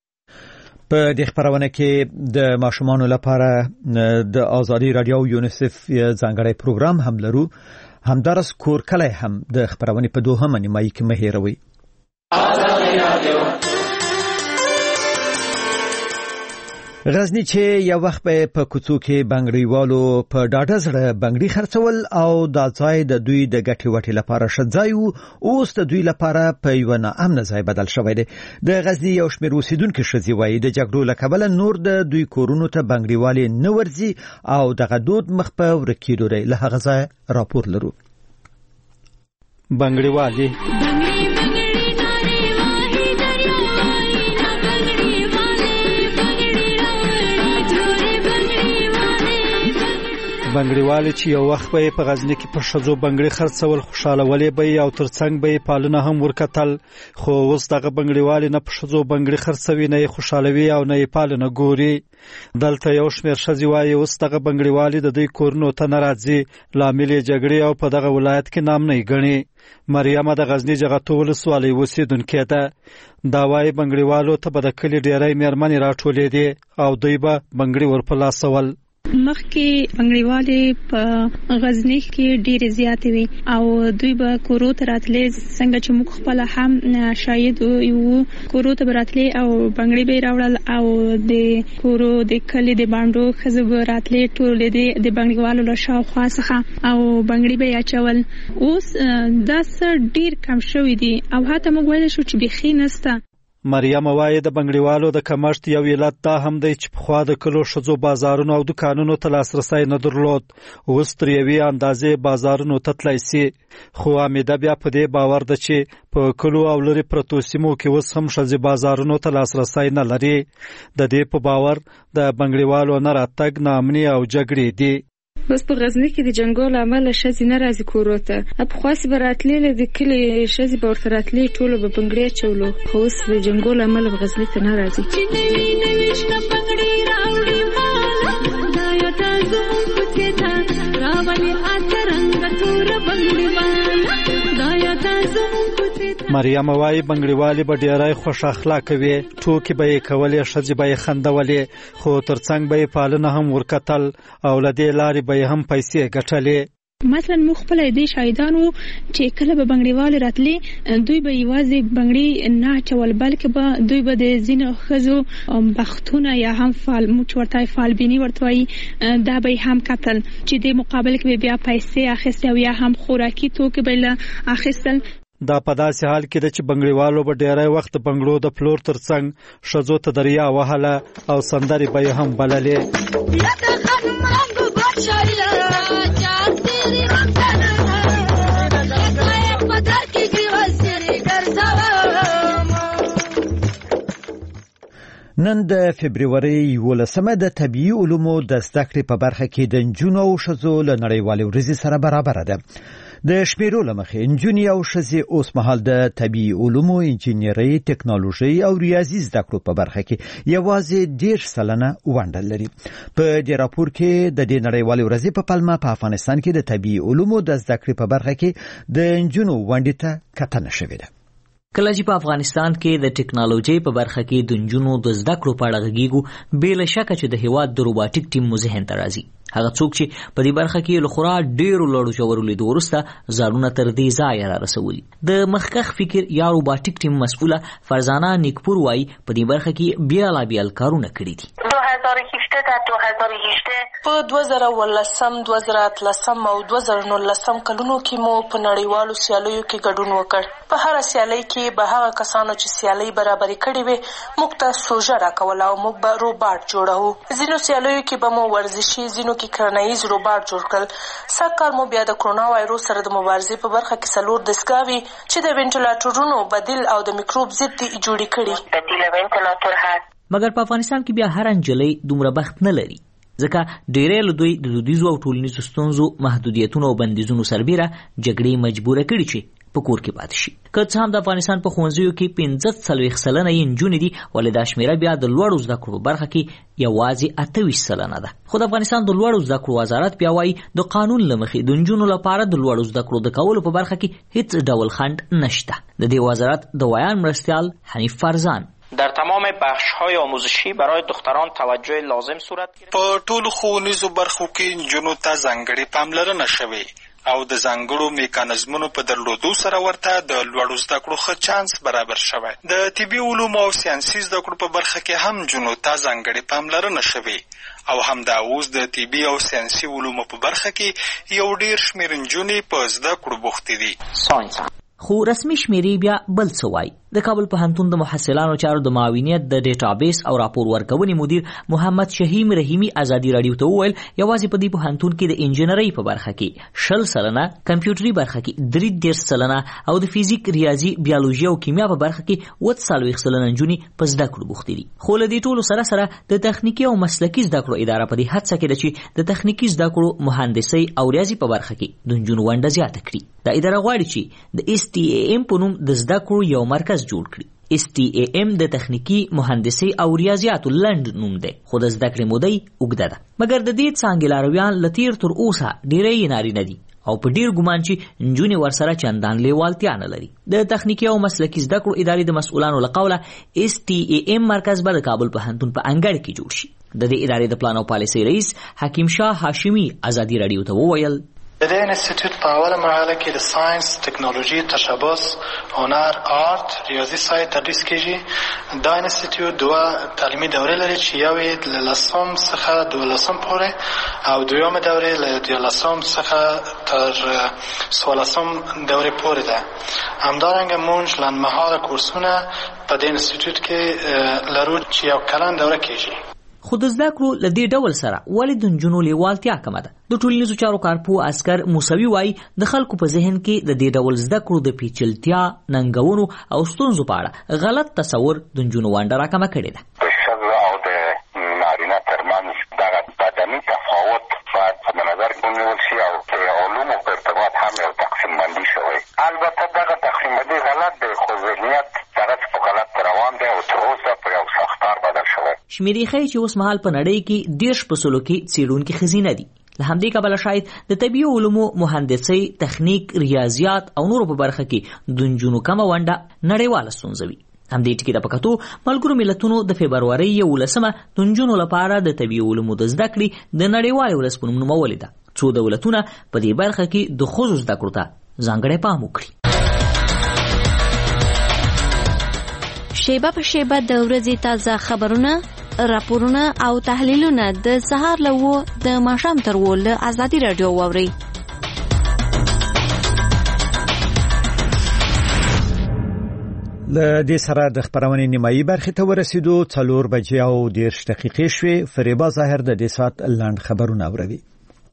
په دې خبرونه کې د ماشومانو لپاره د آزادي رادیو یونیسف ځانګړی پروګرام هم لرو. همدارس کورکلی هم د خبرونې په دوهمه نیمایي کې مه هېروئ. غزنی چې یو وخت په کوڅو کې بنګړیوالو په ډاډه زړه بنګړي خرڅول او دا ځای د دوی د ګټې وټې لپاره ښه ځای و، اوس د دوی لپاره په یوه ناامنه ځای بدل شوی دی. د غزني یو شمېر اوسېدونکي ښځې وایي د جګړو له کبله نور د دوی کورونو ته بنګړیوالې نه ورځي او دغه دود مخ په ورک کېدو دی. له هغه ځایه راپور لرو. بنګړیوالې بنګړیوالې چې یو وخت به په غزني کې په ښځو بنګړي خرڅول، خوشحالولې به او ترڅنګ به پالونه هم ورکتل، خو اوس دغه بنګړیوالې نه په ښځو بنګړي خرڅوي، نه یې خوشحالوي او نه یې پالونه ګوري. دلته یو شمېر ښځې وایي اوس دغه بنګړیوالې د دوی کورونو ته نه راځي، لامل یې جګړې او په دغه ولایت کې نامنۍ ګڼي. مریم د غزني جغتو ولسوالۍ اوسېدونکې ده. دا وایي بنګړیوالو ته به د کلي ډېری مېرمنې راټولېدې او دوی به بنګړي ورپلاسول. مخکې بنګړیوالې په غزني کې ډېرې زیاتې وي او دوی به کورو ته راتلې، څنګه چې موږ خپله هم شاهد یو، کورو ته به راتلې او بنګړي به یې راوړل او د کورو د کلي د بانډو ښځې به راتلې ټولې د بنګړیوالو له شاوخوا څخه او بنګړي به یې اچول. اوس دا څه ډېر کم شوي دي او حتی موږ ویلی شو چې بیخي نسته. مریم وایي د بنګړیوالو د کمښت یو علت دا هم دی چې پخوا د کلو ښځو بازارونو او دکانونو ته لاسرسی نه درلود، اوس تر یوې اندازې بازارونو ته تللی سي. خو حمیده بیا په دې باور ده چې په کلو او لرې پرتو سیمو کې اوس هم ښځې بازارونو ته لاسرسی نه لري. د دې په باور د بنګړیوالو نه راتګ ناامني او جګړې دي. بس په غزني کې د جنګو له امله ښځې نه راځي کورو ته. پخواسې به راتلې د کلي ښځې به ورته راتلې ټولو به بنګړي اچولو، خو اوس د جنګو له امله به غزني ته نه راځي. مریم وايي بنګړیوالې به ډېری خوش اخلاقه وي، ټوکې به یې کولې، ښځې به یې خندولې، خو ترڅنګ به یې پالنه هم ورکتل او له دې لارې به یې هم پیسې ګټلې. مثلا موږ خپل دې شاهدانو چې کله به بنګړیوال راتلې دوی به یوازې بنګړي نه چول بلکې به دوی به د ځینو ښځو بختونه یا هم فال موږ ورته فالبیني ورته وایي دا به هم کتل چې د مقابل کې بیا پیسې اخیستې او یا هم خوراکي توکي به له اخیستل. دا په داسې حال کې ده چې بنګړیوالو به ډېری وخت بنګړو د پلور ترڅنګ ښځو ته دریا وهله او سندرې به یې هم بللې. نن د فبرवरी یولسمه د طبيعي علومو د زده کړې په برخه کې د نجونو او ښځو له نړیوالې ورځې سره برابر ده. د شمیرو له مخې نجونې او ښځې اوس مهال د طبيعي علومو، انجینرۍ، ټکنالوژي او ریاضي زده کړو په برخه کې یوازې ډېر سلنه ونډه لري. په دې راپور کې د دې نړیوالې ورځې په پلمه په افغانستان کې د طبيعي علومو د زده کړې په برخه کې د نجونو ونډې ته کتنه شوې ده. کله چې په افغانستان کې د ټکنالوژي په برخه کې د نجونو د زده کړو په اړه غږیږو، بې له شکه چې د هیواد د روباټیک ټیم مو ذهن ته راځي. هغه څوک چې په دې برخه کې له خورا ډېرو لوړو ژورو لیدو وروسته ځانونه تر دې ځایه را رسولي. د مخکښ فکر یا روباټیک ټیم مسؤله فرزانه نیکپور وایي په دې برخه کې بیلابیل کارونه کړي دي. په دوه زره ولسم، دوه زره اتلسم او دوه زره نولسم کلونو کې مو په نړیوالو سیالیو کې ګډون وکړ. په هر سیالۍ کې به هغه کسانو چې سیالۍ برابرې کړې وي موږ ته سوژه راکول او موږ به روباټ جوړو. ځینو سیالیو کې به مو ورزشي، ځینو کې کرنیز روباټ جوړ کړل. سږکال مو بیا د کرونا وایروس سره د مبارزې په برخه کې څلور دستګاوې چې د وینټیلیټرونو بدیل او د میکروب ضد دي جوړې کړي. مګر په افغانستان کې بیا هر انجلۍ دومره بخت نه لري، ځکه ډېری له دوی د دودیزو او ټولنیزو ستونزو، محدودیتونو او بندیزونو سربیره جګړې مجبوره کړي چې په کور کې پاتې شي. که څه هم د افغانستان په ښوونځیو کې پنځه څلوېښت سلنه یې نجونې دي، ولې دا شمېره بیا د لوړو زده کړو برخه کې یوازې اته ویشت سلنه ده. خو د افغانستان د لوړو زده کړو وزارت بیا وایي د قانون له مخې د نجونو لپاره د لوړو زده کړو د کولو په برخه کې هیڅ ډول خنډ نشته. د دې وزارت د ویان مرستیال حنیف فرزان در تمام بخش‌های آموزشی برای دختران توجه لازم صورت گرفت. په ټولو ښوونیزو برخو کې نجونو ته ځانګړې پاملرنه شوې او د ځانګړو میکانیزمونو په درلودو سره ورته د لوړو زده کړو ښه چانس برابر شوی. د طبي علومو او ساینسي زده کړو په برخه کې هم نجونو ته ځانګړې پاملرنه شوې او همدا اوس د طبي او ساینسي علومو په برخه کې یو ډېر شمېر نجونې په زده کړو بوختې دي. ساینس خو رسمي شمیرې بیا بل څه وایي. د کابل پوهنتون د محصلانو چارو د معاونیت د ډیټابیس او راپور ورکونې مدیر محمد شهیم رحیمی ازادي رادیو ته وویل یوازې په دې پوهنتون کې د انجینرۍ په برخه کې شل سلنه، کمپیوټري برخه کې درې دېرش سلنه او د فزیک، ریاضي، بیولوژي او کیمیا په برخه کې اووه څلوېښت سلنه نجونې په زده کړو بوختې دي. خو له دې ټولو سره سره د تخنیکي او مسلکي زده کړو اداره په دې هڅه کې ده چې د تخنیکي زده کړو، مهندسۍ او ریاضي په برخه کې د نجونو ونډه زیاته کړي. دا اداره غواړي چې د اس ټي ای ام په نوم د زده کړو یو مرکز جوړ کړي. اس ټي ای ام د تخنیکی، مهندسي او ریاضیاتو لنډ نوم دی، خو د زده کړې موده اوږده ده. مګر د دې څانګې لارویان له تیر تر اوسه ډېری یې نارینه دي او په ډېر ګمان چې نجونې ورسره چندان لیوالتیا نه لري. د تخنیکي او مسلکي زده کړو ادارې د مسؤلانو له قوله اس ټي ای ام مرکز به د کابل پوهنتون په انګړ کې جوړ شي. د دې ادارې د پلان او پالیسۍ رئیس حکیم شاه هاشمي ازادي رادیو ته وویل د دې انسټیټیوټ په اوله مرحله کې د ساينس، ټکنالوژي، تشبث، هنر، آرت، ریاضي ساینس تدریس کیږي. دا انسټیټیوټ دوه تعلیمي دورې لري چې یوې له لسم څخه دولسم پورې او دویمه دورې له دیارلسم څخه تر څوارلسم دورې پورې ده. همدارنګه موږ لنډمهاله کورسونه په دې انسټیټیوټ کې لرو چې یو کلن دوره کیږي. خو د زده کړو له دې ډول سره ولې د نجونو لیوالتیا کمه ده؟ د ټولنیزو چارو کارپوه اسکر موسوي وایي د خلکو په ذهن کې د دې ډول زده کړو د پیچلتیا، ننګونو او ستونزو په اړه غلط تصور د نجونو ونډه راکمه کړې ده. د ښځو او د نارینه ترمنځ دغه بدني تفاوت باید په نظر کې ونیول شي او د علومو په ارتباط هم یو تقسیم بندي شوی. البته دغه تقسیم بندي غلط دی، خو ذهنیت دغسې په غلط روان دی او تر اوسه په یو ساختار بدل شوی. شمیرې ښیي چې اوس مهال په نړۍ کې دېرش په سلو کې څېړونکي ښځینه دي. له همدې کبله شاید د طبي علومو مهندسي تخنیک ریاضیات او نورو په برخه کې د نجونو کمه ونډه نړیواله ستونزه وي. همدې ټکي ته په کتو ملګرو ملتونو د فبرورۍ یولسمه د نجونو لپاره د طبي علومو د زده کړې د نړیوالې ورځ په نوم نومولې ده، څو دولتونه په دې برخه کې د ښځو زده کړو ته ځانګړی پام وکړي. شیبه په شیبه د ورځې تازه خبرونه، راپورونه او تحلیلونه د سهار له اوه د ماښام تر اوه له ازادي راډیو واورئ. له دې سره د خبرونې نیمایي برخې ته ورسېدو. څلور بجې او دېرش دقیقې شوې. فریبا ظاهر د دې ساعت لنډ خبرونه اوري.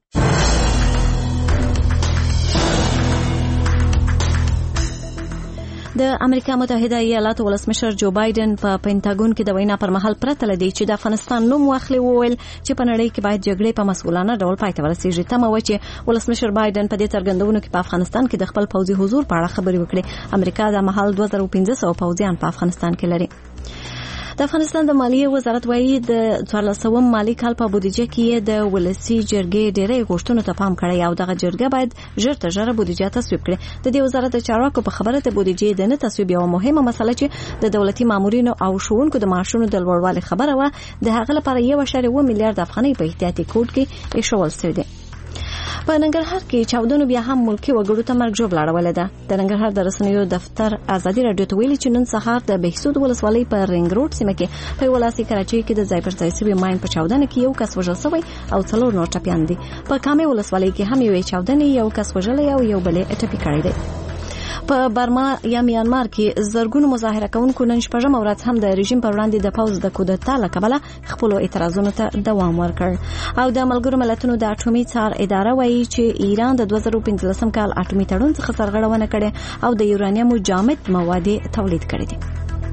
د امریکا متحده ایالاتو ولسمشر جو بایدن په پینټاګون کې د وینا پر مهال پرته لدی چې د افغانستان نوم واخلي وویل چې په نړۍ کې باید جګړې په مسؤلانه ډول پای ته ورسیږي. تمه و چې ولسمشر بایدن په دې څرګندونو کې په افغانستان کې د خپل پوځي حضور په اړه خبرې وکړي. امریکا د مهال دوه زره پنځه سوه پوځیان په افغانستان کې لري. د افغانستان د مالیې وزارت وایي د څوارلسم مالی کال په بودیجه کې د ولسی جرګې ډېرې غوښتنو ته پام کړی او دغه جرګه باید ژر تر ژره بودیجه تصویب کړي. د دې وزارت د چارواکو په خبره د بودیجې د نه تصویب یوه مهمه مسله چې د دولتي مامورینو او ښوونکو د معاشونو د لوړوالي خبره وه، د هغه لپاره یو اعشاریه اوه میلیارډ افغانۍ په احتیاطي کوډ کې ایښودل شوي دي. په ننګرهار کې چاودنو بیا هم ملکي وګړو ته مرګ ژوبله اړولې ده. د ننګرهار د رسنیو دفتر ازادي راډیو ته ویلي چې نن سهار د بهسود ولسوالۍ په رنګ روډ سیمه کې په ولاسي کراچۍ کې د ځای پر ځای شوي ماین په چاودنه کې یو کس وژل شوی او څلور نور ټپیان دي. په کامې ولسوالۍ کې هم یوې چاودنې یو کس وژلی او یو بل یې ټپي کړی دی. په برما یا میانمار کې زرګونو مظاهره کوونکو نن شپږمه ورځ هم د رژیم پر وړاندې د پوځ د کودتا له کبله خپلو اعتراضونو ته دوام ورکړ. او د ملګرو ملتونو د اټومي څار اداره وایي چې ایران د دوه زره پنځلسم کال اټومي تړون څخه سرغړونه کړې او د یورانیمو جامد مواد تولید کړي دي.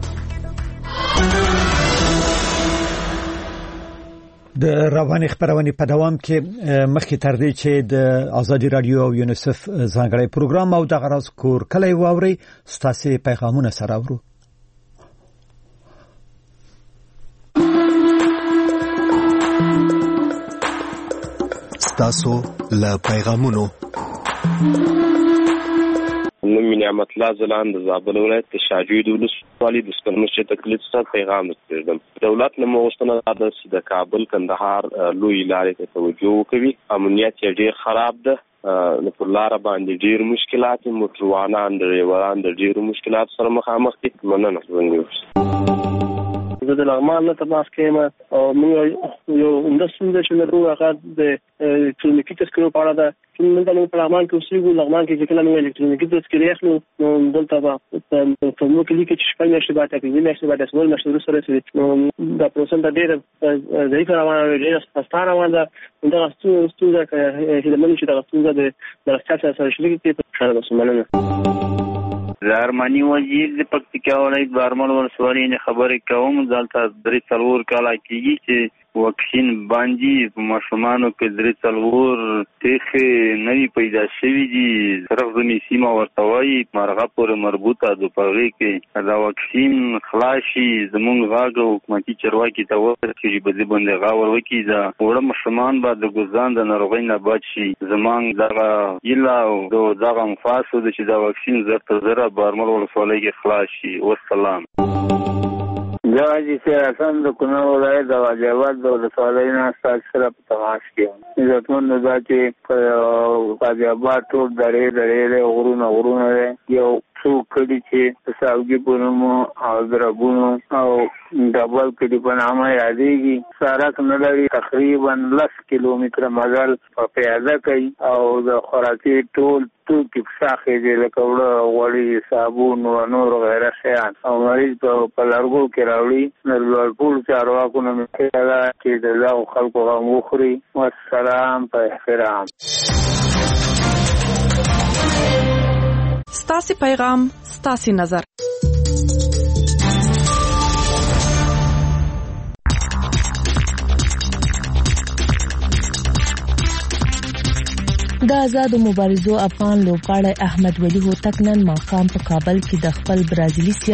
د رواني خبرونې په دوام کې مخکې تر دې چې د ازادي رادیو او یونیسف ځانګړی پروګرام او د غراز کور کلی واوري ستاسو پیغامونه سره ورو. ستاسو له پیغامونو نوم نعمت الله زلان د زابل ولایت د شاجوی د ولسوالۍ د سپرمشي تکلیف سره پیغام ورکړم. دولت له موغستانه د د کابل کندهار لوی لارې ته توجه وکوي. امنیت یې ډېر خراب ده. نو پر لار باندې ډېر مشکلات موټروانان ډریوران د ډېر مشکلات سره مخامخ دي. مننه څنګه زه د لغمان نه تماس کوم او موږ یو اندستری چې لرو هغه د الکترونیکي تذکرو په اړه ده. چې موږ په لغمان کې اوسېږو، لغمان کې چې کله موږ الکترونیکي تذکرې اخلو نو دلته به په موږ کې لیکي چې شپږ میاشتې بعد تقریبا میاشتې بعد څلور میاشتې وروسته رسېږي. نو دا پروسه ډېره ضعیفه روانه ده، ډېره سسته روانه ده. دغه ستونزه هیله چې دغه ستونزه د مرستیا سره شریک کړي په خوشحاله به شم. مننه. زرمانی وزیر د پکتیکا ولایت بارمل ولسوالۍ نه خبرې کوم. دلته درې څلور کاله کېږي چې واکسین باندې په ماشومانو کې درې څلور تېښې نوي پیدا شوي دي. صرف زمي سیمه ورته وایي مرغه پورې مربوطه ده. په هغې کې دا واکسین خلاص شي زموږ غږ حکومتي چارواکي ته ورسېږي په دې باندې غور وکړي. دا وړه ماشومان به د ګزان د ناروغۍ نه بچ شي. زموږ دغه هیله او دغه انفاس ده چې دا واکسین زر تر زره بارمل ولسوالۍ کې خلاص شي. والسلام. جواجی سیر حسن د کونړ ولایت د غازي آباد د ولسوالۍ نه ستاسو سره په تماس کې یم. عزتمندو دا چې په غازي آباد ټول درې درې غرونه غرونه دی. یو څو کلي چې د ساوګي په نوم او درګونو او ډبل کلي په نامه یادېږي. سړک نه لري. تقریبا لس کیلومتره مزل په پیاده کوي او د خوراکي ټول توکي پساخې دي لکه وړه غوړي صابون او نور غیره شیان او مریض په لرګو کې راوړي. نو لوړپوړو چارواکو نه مې ده چې د دغو خلکو غم وخوري. والسلام په احترام. ستاسې پیغام ستاسې نظر. د آزادو مبارزو افغان لوبغاړی احمد ولی هوتک نن ماښام په کابل کې د خپل برازیلي سیال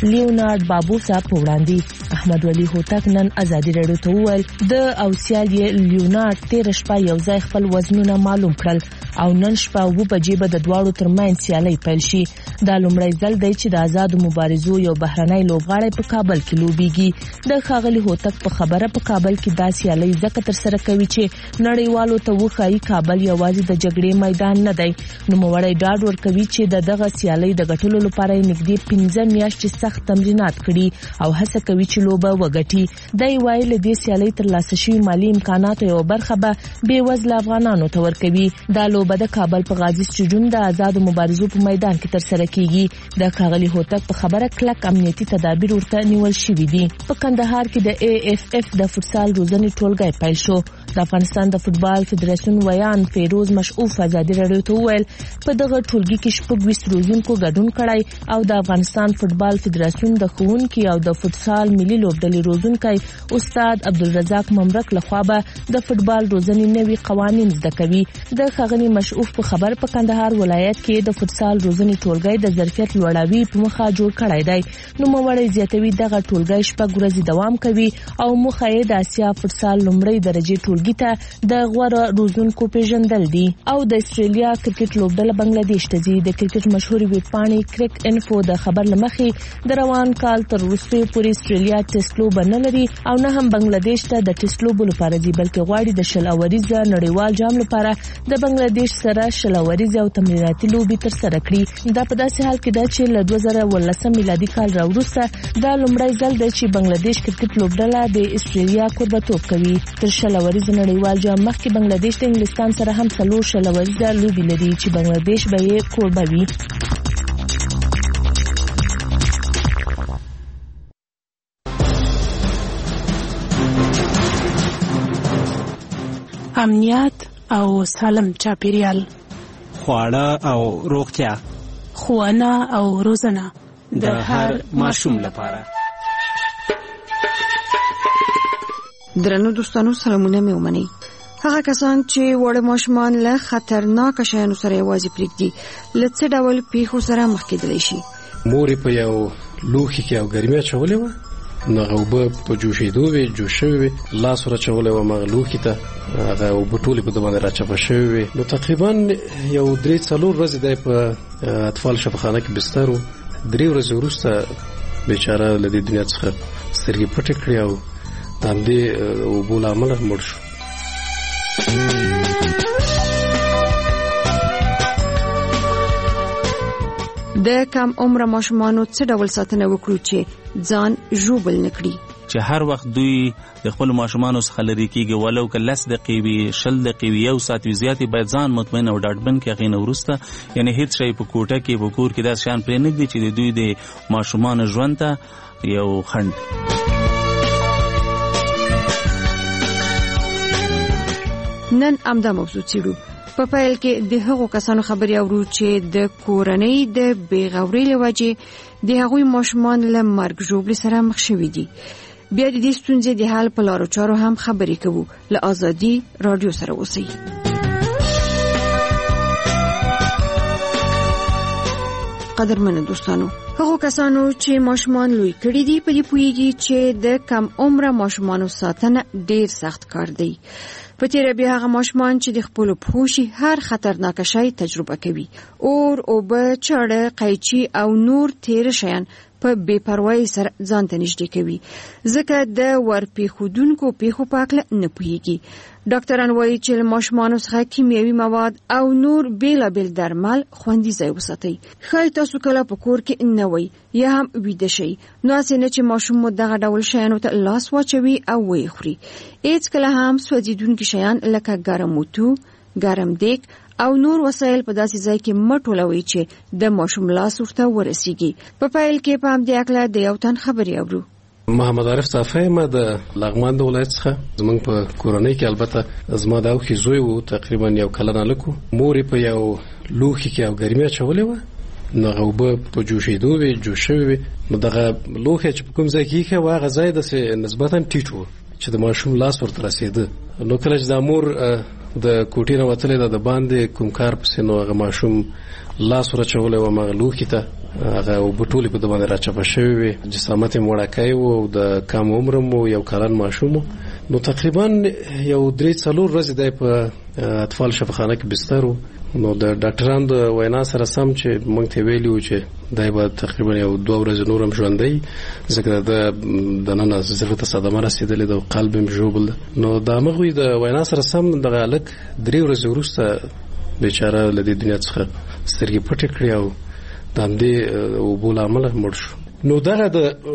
لیونارد بابوسا په وړاندې. احمد ولی هوتک نن ازادي راډیو ته وویل د اوسیال یې لیونارد تیر شپه یو ځای خپل وزنونه معلوم کړل او نن شپه و بجې به د دواړو ترمنځ سیالي پیل شي. دا لومړی ځل دی چې د آزادو مبارزو یو بهرنی لوبغاړی په کابل کې لوبېږي. د ښاغلي هوتک په خبره په کابل کې دا سیالي ځکه ترسره کوي چې نړیوالو ته وښایي کابل یوازې د جګړې میدان نه دی. نوموړی ډاډ ورکوي چې د دغه سیالي د ګټلو لپاره نږدې پنځه میاشتې سخت تمرینات کړي او هڅه کوي چې لوبه وګټي. دی وایي له دې سیالۍ ترلاسه شوي مالي امکاناتو یوه برخه به بېوزله افغانانو ته ورکوي. دا لوبه د کابل په غازي سټیډیوم د آزادو مبارزو په میدان کې ترسره کیږي. د ښاغلي هوتک په خبره کلک امنیتي تدابیر ورته نیول شوي دي. په کندهار کې د ای اف اف د فوتسال روزنې ټولګی پیل شو. د افغانستان د فوتبال فدراسیون ویان فیروز مشعوف ازادي راډیو ته وویل په دغه ټولګي کې شپږ ویشت روزونکو ګډون کړی او د افغانستان فوتبال فدراسیون د ښوونکي او د فوتسال ملي لوبډلې روزونکی استاد عبدالرزاق ممرک لخوا به د فوتبال روزنې نوي قوانین زده کوي. د ښاغلي مشعوف په خبر په کندهار ولایت کې د فوتسال روزنې ټولګی د ظرفیت لوړاوي په مخه جوړ کړی دی. نوموړی زیاتوي دغه ټولګی شپږ ورځې دوام کوي او موخه یې د اسیا فوتسال لومړۍ درجې ټولګي ته د غوره روزونکو پیژندل دي. او د استرالیا کرکټ لوبډله بنگلاديش ته ځي. د کرکټ مشهوري ویب پاڼې کرک انفو د خبر لمخې د روان کال تر وروستیو پورې استرالیا ټیسټ لوبه نه لري او نه هم بنگلاديش ته د ټیسټ لوبو لپاره ځي بلکې غواړي د شل اوریزه نړیوال جام لپاره د بنگلاديش سره شل اوریزه او تمریناتي لوبي ترسره کړي. دا په داسې حال کې ده چې له دوه زره ولسم میلادي کال راوروسته دا لومړی ځل دی چې بنگلاديش کرکټ لوبډله د استرالیا کوربتوب کوي. تر شل اوریزه نړیوال جام مخکې بنگلاديش د انګلستان سره هم څلور شل اوریزه لوبي لري چې بنگلاديش به یې کوربه وي. امنیت او سالم چاپیریال، خواړه او روغتیا، ښوونه او روزنه د هر ماشوم لپاره. درنو دوستانو سلامونه مې ومنئ. هغه کسان چې وړ ماشومان له خطرناک شیانو سره یوازې پرېږدي له څه ډول پیښو سره مخ کېدلی شي. مور په یو لوښي کې او ګرمي اچولې وه، نو هغه اوبه په جوشېدو وې، جوش شوې وې، لاس ور اچولی وم هغه لوښي ته، هغه اوبه ټولې په ده باندې راچپه شوې وې. نو تقریبا یو درې څلور ورځې دی په اطفال شفاخانه کې بستر و. درې ورځې وروسته بیچاره له دې دنیا څخه سترګې پټې کړې او د همدې اوبو له امله مړ شو. د کم عمره ماشومانو څه ډول ساتنه وکړو چې ځان ژوبل نه کړي؟ چې هر وخت دوی د خپل ماشومانو څخه لرې کېږي، ولو که لس دقیقې وي، شل دقیقې وي، یو ساعت وي، زیاتې باید ځان مطمئن او ډاډمن کړي. هغې نه وروسته یعنې هېڅ شی په کوټه کې په کور کې داسې شیان پرېنږدي چې د دوی د ماشومانو ژوند ته یو خنډ. نن همدا موضوع څېړو. په پیل کې د هغو کسانو خبرې اورو چې د کورنۍ د بېغورۍ له وجې د هغوی ماشومان له مرګ ژوبلې سره مخ شوي دي. بیا د دې ستونزې د حل په لارو چارو هم خبرې کوو. له ازادي راډیو سره اوسئ. قدرمنو دوستانو، هغو کسانو چې ماشومان لوی کړي دي په دې پوهیږي چې د کم عمره ماشومانو ساتنه ډیر سخت کار دی. په تیره بیا هغه ماشومان چې د خپلو پښو شي هر خطرناک شی تجربه کوي. اور، اوبه، چاړه، قیچي او نور تیر شیان په بے پروايي سره ځان ته نږدې کوي ځکه د ورپېښودونکو پیښو په اړه نه پوهیږي. ډاکټران وایي چې له ماشومانو څخه کیمیاوي مواد او نور بیلابیل درمل خوندي ځای وساتئ. ښایي تاسو کله په کور کې نه وئ یا هم ویده شئ، نو هسې نه چې ماشوم مو دغه ډول شیانو ته لاس واچوي او ویې خوري. هېڅکله هم سوځېدونکي شیان لکه ګرم اوتو، ګرم دیګ او نور وسایل په داسې ځای کې مه ټولوئ چې د ماشوم لاس ورته ورسیږي. په پیل کې په همدې هکله د یو تن خبرې اورو. محمد عارف صافی ما د لغمان د ولایت څخه. زمونږ په کورنۍ کې البته زما د اوښې زوی و، تقریبا یو کلن هلک و. مور یې په یو لوښي کې او ګرمي اچولې وه، نو هغه اوبه په جوشېدو وې، جوش شوې وې. نو دغه لوښی چې په کوم ځای کې ایښی و هغه ځای داسې نسبتا ټیټ و چې د ماشوم لاس ورته رسېده. نو کله چې دا مور د کوټې نه وتلې ده د باندې کوم کار پسې نو هغه ماشوم لاس ورچولی و هماغه لوښي ته هغه اوبه ټولې په ده باندې راچپه شوې وې جسامت یې موړکی و او د کم عمره مو یو کلن ماشوم و نو تقریبا یو درې څلور ورځې دی په اطفال شفاخانه کې بستر و نو د ډاکټرانو د وینا سره سم چې موږ ته ویلي وو چې دی به تقریبا یو دوه ورځې نور هم ژوندی ځکه د دننه زړه ته صدمه رسېدلې ده او قلب هم ژوبل ده نو د همغوی د وینا سره سم دغه هلک درې ورځې وروسته بیچاره له دې دنیا څخه سترګې پټې کړې او د همدې اوبو له امله مړ شو. نو دغه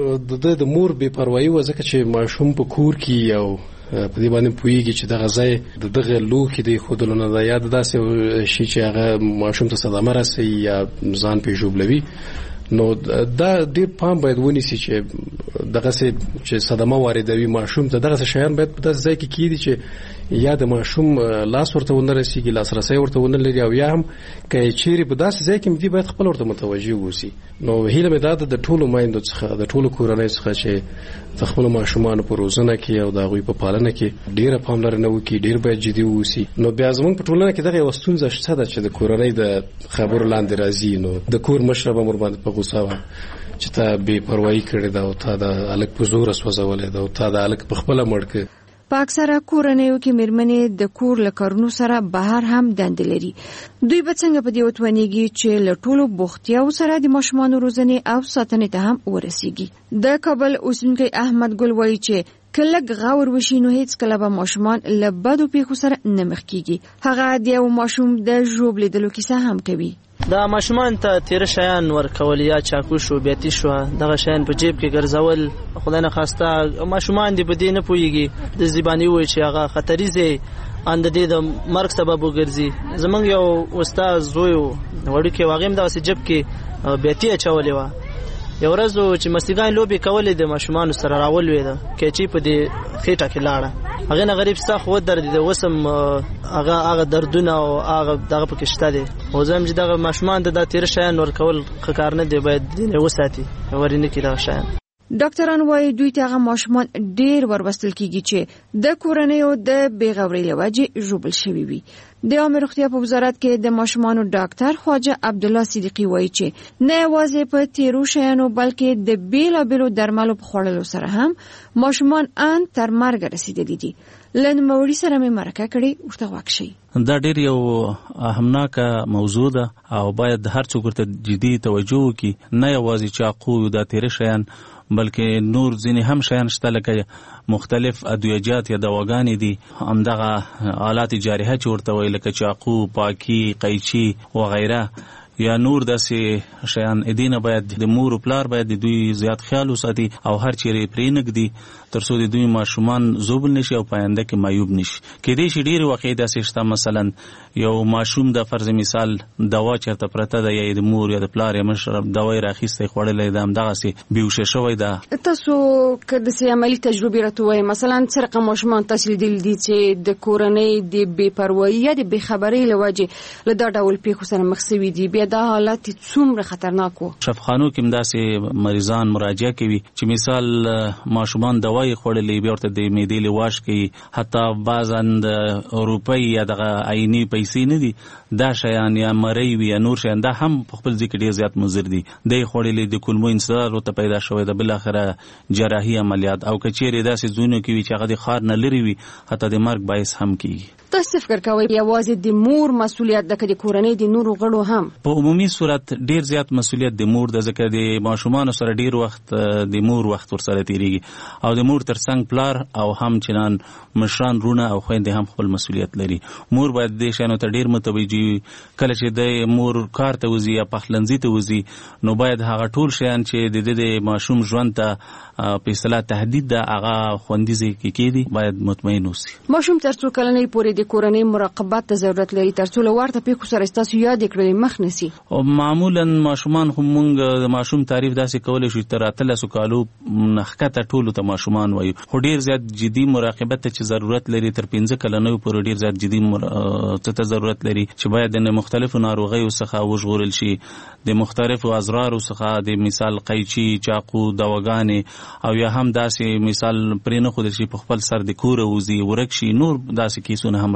د د مور بې پروایي وه ځکه چې ماشوم په کور کې یو په دې باندې پوهېږي چې دغه ځای د دغه لوښي د ایښودلو نه ده یا د داسې شي چې هغه ماشوم ته صدمه رسوي یا ځان پرې ژوبلوي نو دا ډېر پام باید ونیسي چې دغسې چې صدمه واردوي ماشوم ته دغسې شیان باید په داسې ځای کې کېږدي چې یا د ماشوم لاس ورته ونه رسېږي لاسرسی ورته ونه لري او یا هم که چیرې په داسې ځای کې دي باید خپل ورته متوجه واوسي. نو هیله مې دا ده د ټولو میندو څخه د ټولو کورنیو څخه چې د خپلو ماشومانو په روزنه کې او د هغوی په پالنه کې ډېره پاملرنه وکړي ډېر باید جدي واوسي. نو بیا زموږ په ټولنه کې دغه یوه ستونزه شته ده چې د کورنۍ د خبرو لاندې راځي نو د کور مشره به مور باندې په غوسه وه چې تا بې پروایي کړې ده او تا د هلک په زوره سوځولی ده او تا د هلک په خپله مړ کړ. په اکثره کورنیو کې میرمنې د کور له کارونو سره بهر هم دندې لري. دوی به څنګه په دې وتوانېږي چې له ټولو بوختیاوو سره د ماشومانو روزنې او ساتنې ته هم ورسیږي. د کابل اوسیدونکی احمد ګل وایي چې که لږ غور وشي نو هیڅ کله به ماشومان له بدو پیښو سره نه مخ کېږي. هغه د یو ماشوم د ژوبلېدلو کیسه هم کوي. دا ماشومان ته تیره شیان ورکول یا چاقو شو بیاتي شو دغه شیان په جیب کې ګرځول خدای نه خواسته ماشومان دې په دې نه پوهېږي د زباني وایي چې هغه خطریز دی ان د دې د مرګ سبب وګرځي. زمونږ یو استاد زوی و وړوکی و هغې هم دغسې جیب کې بیاتي اچولې وه. یو ورځ چې مستګان لوبې کولې د ماشومانو سره راولوېده کیچي په دې خېټه کې لاړه هغې نه غریب سخت ودرېدې اوس هم هغه هغه دردونه او هغه دغه پکې شته دی. خو زه هم چې دغه ماشومان ته دا تېره شیان ورکول ښه کار نه دی باید دې نه وساتي ورې نه کړي دغه شیان. ډاکټران وایي دوی ته هغه ماشومان ډېر وربستل کېږي چې د کورنیو د بېغورۍ له وجې ژوبل شوي وي. د عامه روغتیا په وزارت کې د ماشومانو ډاکټر خواجه عبدالله صدیقي وایي چې نه یوازې په تیرو شیانو بلکې د بېلابېلو درملو په خوړلو سره هم ماشومان ان تر مرګه رسېدلي دي. له نوموړي سره مې مرکه کړې ورته غوږ شئ. دا ډېر یو اهمناکه موضوع ده او باید هر څوک ورته جدي توجه وکړي. نه یوازې چاقو دا تیره شیان بلکې نور ځینې هم شیان شته لکه مختلف ادویجات یا دواګانې دي همدغه آلات جارحه چې ورته وایي لکه چاقو پاکی قیچي وغیره یا نور داسې شیان ادینه باید د مور او پلار باید د دوی زیات خیال وساتي او هر چیرې پرې نږدي تر څو د دوی ماشومان زوبل نشي او پاینده کې معیوب نشي. کېدای شي ډېرې واقعې داسې شته مثلا یو ماشوم د فرض مثال دوا چېرته پرته ده یا د مور یا د پلار یا مشر دوا یې راخیستی خوړلی ده همدغسې بېهوشه شوی ده. تاسو که داسې عملي تجربې راته ووایئ مثلا څه رقم ماشومان تاسو لیدلي دي چې د کورنۍ د بې پروایي یا د بې خبرۍ له وجې له دا ډول پیښو سره مخ سوي دي بیا دا حالت څومره خطرناک و؟ شفاخانو کې هم داسې مریضان مراجعه کوي چې مثال ماشومان دوا یې خوړلې بیا ورته د معدې لواش کوي حتی بعضاً د روپۍ یا دغه عیني پیسې نه دي دا شیان یا مرۍ وي یا نور شیان دا هم په خپل ځای کې ډېر زیات مضر دي. دی خوړلې د کولمو انسداد ورته پیدا شوی ده بالاخره جراحي عملیات او که چیرې داسې ځایونو کې وي چې هغه د ښار نه لرې وي حتی د مرګ باعث هم کېږي. تاسو فکر کوئ یوازې د مور مسؤلیت ده که د کورنۍ د نورو غړو هم؟ په عمومي صورت ډېر زیات مسؤلیت د مور ده ځکه د ماشومانو سره ډېر وخت د مور وخت ورسره تېرېږي او د مور تر څنګ پلار او هم چنان مشران رونه او خویندې هم خپل مسؤلیت لري. مور باید دې شیانو ته ډېر متوجه وي. کله چې د مور کار ته وځي یا پخلنځي ته وځي نو باید هغه ټول شیان چې د د ماشوم ژوند ته په اصطلاح تهدید ده هغه خوندي ځای کې کېږي باید مطمئن اوسي. ماشوم تر څو کلنۍ پورې د کورنۍ مراقبت ته ضرورت لري تر څو له ورته پیښو سره ستاسو یاد کړئ مخ نسی؟ معمولا ماشومان خو مونږ د ماشوم تعریف داسې کولی شو تر اتلسو کالو نه ښکته ټولو ته ماشومان وایو خو ډېر زیات جدي مراقبت ته چې ضرورت لري تر پنځه کلنیو پورې ډېر زیات جدي څه ته ضرورت لري چې باید د مختلفو ناروغیو څخه وژغورل شي د مختلفو اضرارو څخه د مثال قیچي چاقو دواګانې او یا هم داسې مثال پرې نه ښودل شي په خپل سر د کوره وځي ورک شي نور داسې کیسونه هم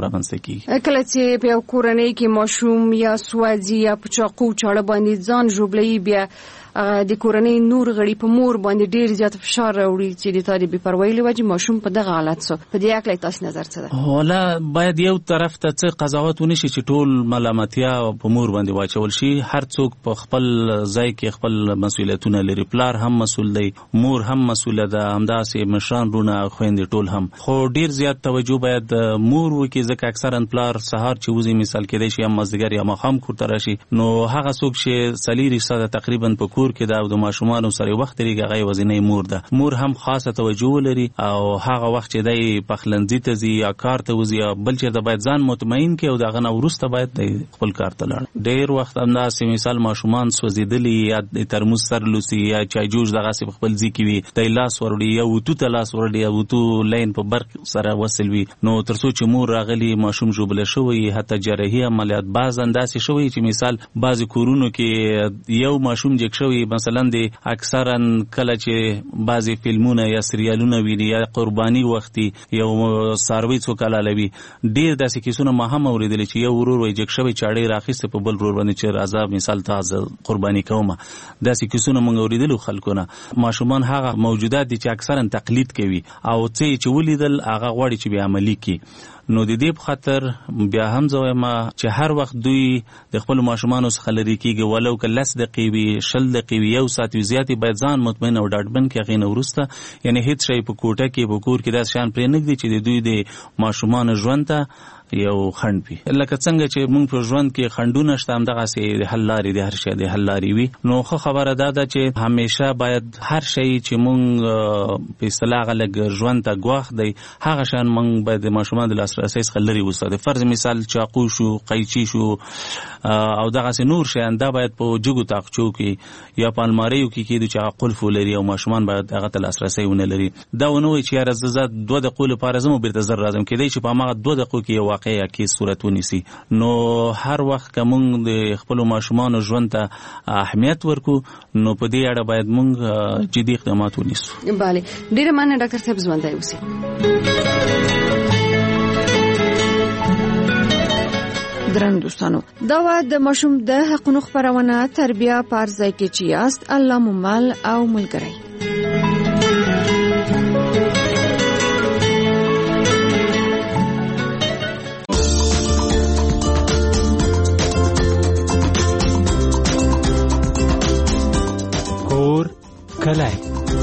رامنځته کیږي. کله چې په یو کورنۍ کې ماشوم یا سوځي یا په چاقو چاړه باندې ځان ژوبلي، بیا د کورنۍ نور غړي په مور باندې ډیر زیات فشار راوړي چې د تاري بي پروايي لوجه ماشوم په دغه حالت سو په دې اړه تاسو نظر څه ده؟ ولا باید یو طرف ته څه قضاوت ونشي چې ټول ملامتیا په مور باندې واچول شي. هر څوک په خپل ځای کې خپل مسؤلیتونه لري. پلار هم مسؤل دی، مور هم مسؤله ده، همداسې مشران رونه خويندې ټول هم. خو ډیر زیات توجه باید مور وکړي، ځکه اکثرا پلار سهار چې وزي مثال کې دی شي هم مازدیګر یا ماښام کور ته راشي، نو هغه څوک چې سلیری ساده تقریبا په کور کې دا د ماشومان سره وخت لري هغه وزینې مور ده. مور هم خاصه توجه لري او هغه وخت چې دی پخلنځي ته ځي یا کار ته وځي یا بل چېرته باید ځان مطمئن کړي او دغه نه وروسته باید د خپل کار ته لاړ. ډیر وخت همداسې مثال ماشومان سوځېدلي یا د ترموز سر لوسي یا چای جوش دغسې په خپل ځي کې وي، د لاس وروړي یا وتو ته لاس وروړي یا وتو لین په برق سره وصل وي، نو تر څو چې مور راغلي ماشوم ژوبله شوی حتی جراحي عملیات بعض انداسې شوی چې مثال بعضې کورونو کې یو ماشوم جګ شوی مثلا د اکثرا کله چې بعضې فلمونه یا سریالونه ویني یا قرباني وختي یو څاروي څوک حلالوي، ډېر داسې کیسونه ما هم اورېدلي چې یو ورور وایي جګ شوی چاړې راخیستې په بل ورور باندې چې راځه مثال ته زه قرباني کومه. داسې کیسونه موږ اورېدلو خلکو نه. ماشومان هغه موجودات دي چې اکثرا تقلید کوي او څه چې ولیدل هغه غواړي چې بیا عملي کړي. نو د دې په خاطر بیا هم زه وایم چې هر وخت دوی د خپلو ماشومانو څخه لرې کېږي، ولو که لس دقیقې وي، شل دقیقې وي، یو ساعت وي، زیاتې باید ځان مطمئن او ډاډمن کړي. هغې نه وروسته یعنې هېڅ شی په کوټه کې په کور کې داسې شیان پرېنږدي چې د دوی د ماشومانو ژوند ته یو خنډ وي. لکه څنګه چې موږ په ژوند کې خنډونه شته همدغسې د حل لارې د هر شی د حل لارې وي. نو ښه خبره دا ده چې همیشه باید هر شی چې موږ په اصطلاح هغه لږ ژوند ته ګواښ دی هغه شیان موږ باید د ماشومانو د لاسرسۍ څخه لرې وساتو. فرض مثال چاقو شو، قیچي شو او دغسې نور شیان دا باید په جګو تاقچو کې یا په الماریو کې کېږدو چې هغه قلف ولري او ماشومان باید هغه ته لاسرسی ونه لري. دا ونه وایي چې یاره زه دوه دقیقو لپاره ځم او بېرته زر راځم، کېدی چې په هماغه دوه دقیقو کې یو واقع یا کې صورت ونیسي. نو هر وخت که موږ د خپلو ماشومانو ژوند ته اهمیت ورکو نو په دې اړه باید موږ جدي اقدامات ونیسو. بله، ډېره مننه ډاکټر صاحب، ژوندی اوسئ. درن دوستانو، دا و د ماشوم د حقونو خپرونه تربیه پر ځای کې چې یاست الله مو مل او ملګری. کور کلی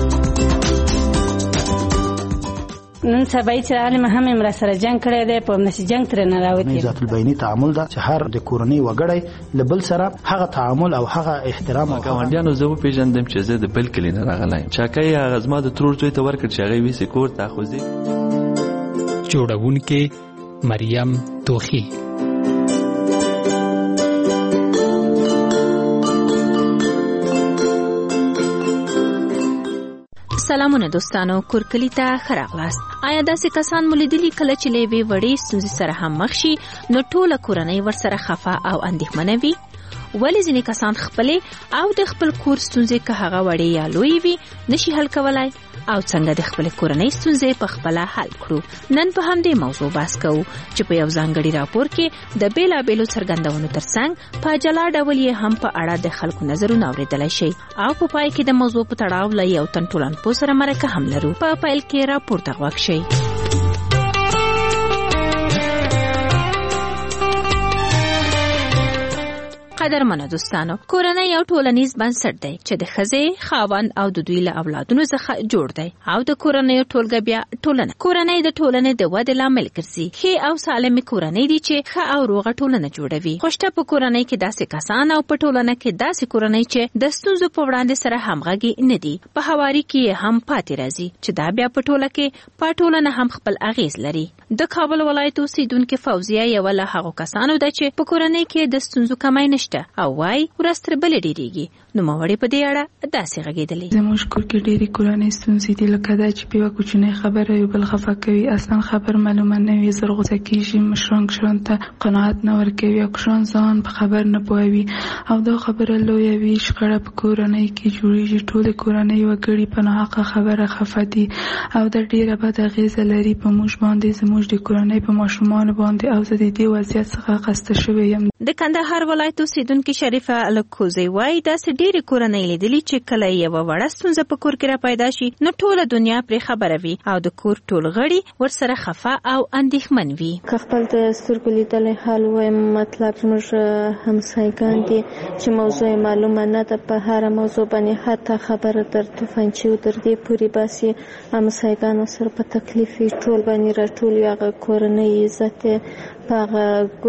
نن سبا چې عالم هم امر سره جنگ کړی دی، په نشي جنگ تر نه راوتی. ذات البینی تعامل دا چې هر د کورنۍ وګړی لبل سره هغه تعامل او هغه احترام. ګاونډیانو زه په پیژندم چې زه د بل کلی نه راغلی چاکای هغه زما د ترور زوی ته ورکړ چې هغه ویسي کور ته خوځي. جوړونکې مریم توخی. سلامونه دوستانو، کورکلی ته ښه راغلاست. آیا داسې کسان مو لیدلي کله چې له یوې وړې ستونزې سره هم مخ شي نو ټوله کورنۍ ورسره خفه او اندېښمنه وي؟ ولې ځینې کسان خپلې او د خپل کور ستونزې که هغه وړې یا لویې وي نشي حل کولای او څنګه د خپلې کورنۍ ستونزې په خپله حل کړو؟ نن په همدې موضوع بحث کوو چې په یو ځانګړي راپور کې د بېلابېلو څرګندونو ترڅنګ په جلا ډول یې هم په اړه د خلکو نظرونه اورېدلی شئ او په پای کې د موضوع په تړاو له یو تن ټولنپوه سره مرکه هم لرو. په پیل کې راپور ته غوږ شئ. قدرمنو دوستانو، کورنۍ یو ټولنیز بنسټ دی چې د ښځې، خاوند او د دوی له اولادونو څخه جوړ دی او د کورنۍ ټولګه بیا ټولنه. کورنۍ د ټولنې د ودې لامل ګرځي. ښې او سالمې کورنۍ دي چې ښه او روغه ټولنه جوړوي. خوشته په کورنۍ کې داسې کسان او په ټولنه کې داسې کورنۍ چې د ستونزو په وړاندې سره همغږي نه دي، په هواري کې هم پاتې راځي چې دا بیا په ټوله کې په ټولنه هم خپل اغیز لري. د کابل ولایت اوسیدونکې فوزیه یوه له هغو کسانو ده چې په کورنۍ کې د ستونزو کمی نشته او وای ورځ تر بلې ډېرېږي. نو ماوړې په دې اړه داسې غږېدلې. زموږ کور کې ډېرې کورنۍ ستونزې دي، لکه دا چې په یوه کوچنۍ خبره یو بل خفه کوي، اصلا خبر معلومه نه وي، زر غوسه کېږي، مشران کشران ته قناعت نه ورکوي او کشران ځان په خبر نه پوهوي او دا خبره لویه وي، شخړه په کورنۍ کې جوړېږي، ټولې کورنۍ وګړي په ناحقه خبره خفه دي او دا ډېره بده اغېزه لري په موږ باندې، زموږ زموږ د کورنۍ په ماشومانو باندې او زه د دې وضعیت څخه خسته شوې یم. د کندهار ولایت اوسیدونکې شریفه الکوزی وایي داسې ډېرې کورنۍ لیدلي چې کله یوه وړه ستونزه په کور کې را پیدا شي نو ټوله دنیا پرې خبره وي او د کور ټول غړي ورسره خفه او اندېښمن وي. که خپل د سترګو لیدلی حال وایم، مطلب زموږ همسایګان دي چې موضوع معلومه نه ده، په هره موضوع باندې حتی خبره در توفنچي او در دې پورې باسي. همسایګانو سره په تکلیف ټول باندې راټول وي، هغه کورنۍ عزت په هغه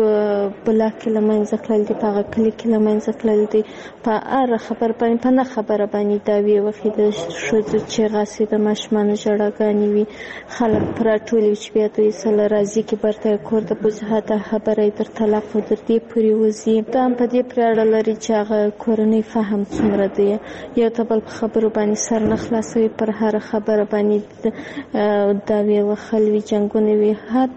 بلاک کې له منځه کړل دي، په هغه کلي کې له منځه کړل دي، په هره خبره باندې په نه خبره باندې دعوې وکړي، د ښځو چیغې سي، د ماشومانو ژړاګانې وي، خلک په راټول وي چې بیا دوی سره راځي کې برته کور ته بوځي، حتی خبره یې در طلاق و در دې پورې وځي. دا هم په دې پورې اړه لري چې هغه کورنۍ فهم څومره دی، یو ته بل په خبرو باندې سر نه خلاصوي، پر هره خبره باندې دعوې وهل وي، جنګونه وي،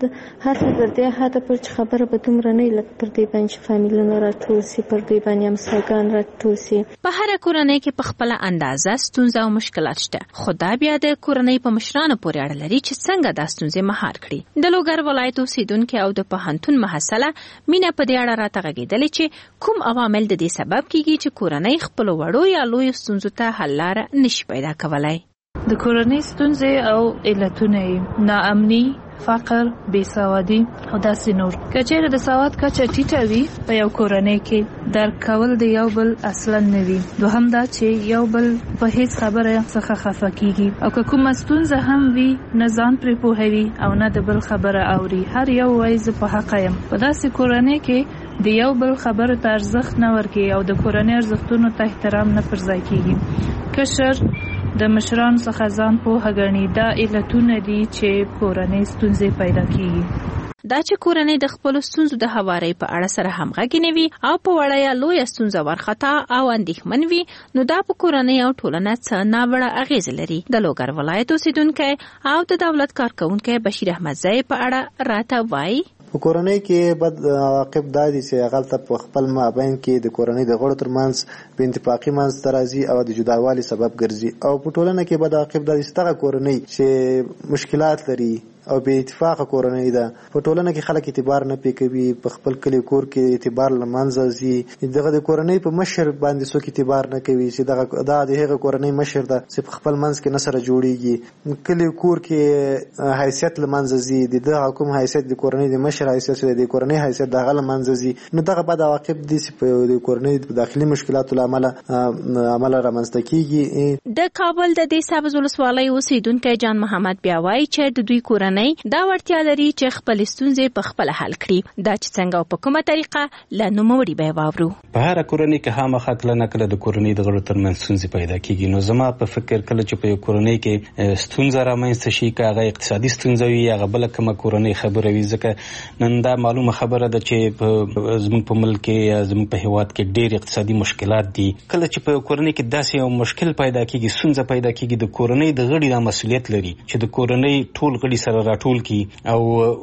حتی تر دې حتی پر چې خبره به دومره نه لکه پر دې باندې چې فامیلونه راټول سي، پر دوی باندې همسایګان راټول سي. په هره کورنۍ کې په خپله اندازه ستونزه او مشکلات شته، خو دا بیا د کورنۍ په مشرانو پورې اړه لري چې څنګه دا ستونزې مهار کړي. د لوګر ولایت اوسیدونکي او د پوهنتون محصله مینه په دې اړه راته غږېدلې چې کوم عوامل د دې سبب کیږي چې کورنۍ خپلو وړو یا لویو ستونزو ته حل لاره نشي پیدا کولی. د کورنۍ ستونزې او علتونه یې ناامني، فقر، بېسوادي او داسې نور. که چیرې د سواد کچه ټیټه وي په یو کورنۍ کې، درک کول د یو بل اصلا نه وي. دوهم دا چې یو بل په هیڅ خبره څخه خفه کیږي، او که کومه ستونزه هم وي نه ځان پرې پوهوي او نه د بل خبره اوري. هر یو وایي زه په حقه یم. په داسې کورنۍ کې د یو بل خبرو ته ارزښت نه ورکوي او د کورنۍ ارزښتونو ته احترام نه پرځای کیږي. کشر د مشرانو څخه ځان پوهه ګڼي. دا علتونه دي چې کورنۍ ستونزې پیدا کیږي. دا چې کورنۍ د خپلو ستونزو د هوارۍ په اړه سره همغږي نه وي او په وړه یا لویه ستونزه ورخطا او اندېښمن وي، نو دا په کورنۍ او ټولنه څه ناوړه اغېزې لري. د لوګر ولایت اوسیدونکی او د دولت کارکوونکی بشیر احمدزی په اړه راته وایي. په کورنۍ کې بد عواقب دا دي چې هغلته په خپل مابین کې د کورنۍ د غړو ترمنځ بې اتفاقي منځته راځي او د جداوالي سبب ګرځي. او په ټولنه کې بد عواقب دا دي چې دغه کورنۍ چې مشکلات لري او بې اتفاقه کورنۍ ده، په ټولنه کې خلک اعتبار نه پې کوي، په خپل کلي کور کې اعتبار له منځه ځي. دغه د کورنۍ په مشر باندې څوک اعتبار نه کوي چې دغه دا د هغه کورنۍ مشر ده چې په خپل منځ کې نه سره جوړیږي. کلي کور کې حیثیت له منځه ځي، د دغه کوم حیثیت د کورنۍ د مشر حیثیت چې د کورنۍ حیثیت دغه له منځه ځي. نو دغه بد عواقب دي چې په د کورنۍ د داخلي مشکلاتو له امله عمله رامنځته کیږي. د کابل د دې سبز ولسوالۍ اوسیدونکی جان محمد بیا وایي چې د دوی کورنۍ دا وړتیا لري چې خپل ستونزې په خپل حل کړي. دا چې څنګه او په کومه طریقه له نوموړي به واورو. په هر کورنۍ کې خامخا کله نه کله د کورنۍ د غړو ترمنځ ستونزې پیدا کیږي. نو زما په فکر کله چې په یو کورنۍ کې ستونزه رامنځته شي، که هغه اقتصادي ستونزه وي یا بله کومه کورنۍ خبره وي، ځکه نن دا معلومه خبره ده چې زموږ په ملک کې یا زموږ په هیواد کې ډېر اقتصادي مشکلات دي. کله چې په یو کورنۍ کې داسې یو مشکل پیدا کیږي، ستونزه پیدا کیږي، د کورنۍ د غړي دا مسؤلیت لري چې د کورنۍ ټول غړي سره راټول کی او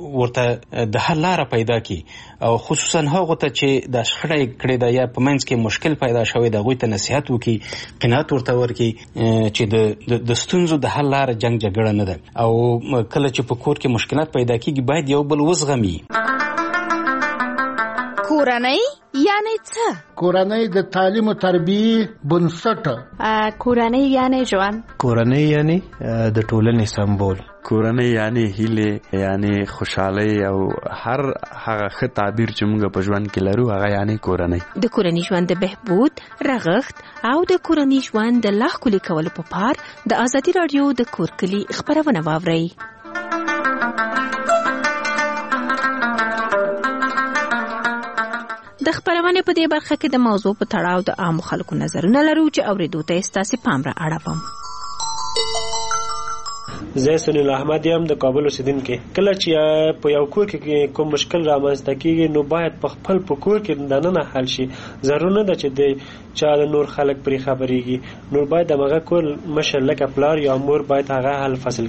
ورته د حل لاره پیدا کی، او خصوصا هغه ته چې د شخړې کړې ده یا په منځ کې مشکل پیدا شوی د هغوی ته نصیحت وکړي، قناعت ورته ورکړي چې د ستونزو د حل لاره جنګ جګړه نه ده. او کله چې په کور کې مشکلات پیدا کیږي باید یو بل وزغمي. کورنۍ یعنی څه؟ کورنۍ د تعلیم او تربیې بنسټ. کورنۍ یعنی ژوند. کورنۍ یعنی د ټولنې سمبول. کورنۍ یعنی هیله، یعنی خوشحالي او هر هغه ښه تعبیر چې موږ په ژوند کې لرو هغه یعنی کورنۍ. د کورنۍ ژوند د بهبود، رغښت او د کورنۍ ژوند د لا ښکلي کولو په پار د ازادي راډیو د کور کلي خبرونه واورئ. د خبرونه په دې برخه کې د موضوع په تړاو د عام خلکو نظرونه لرو چې اورېدو ته ستاسو پام را اړوم. زه سنیل احمد یم د کابل اوسیدونکی. کله چې په یو کور کې کوم مشکل رامنځته کیږي نو باید په خپل په کور کې دننه حل شي. ضرور نه ده چې د چا د نور خلک پرې خبرېږي. نور باید دغه کور مشر لکه پلار یا مور باید هغه حل فصل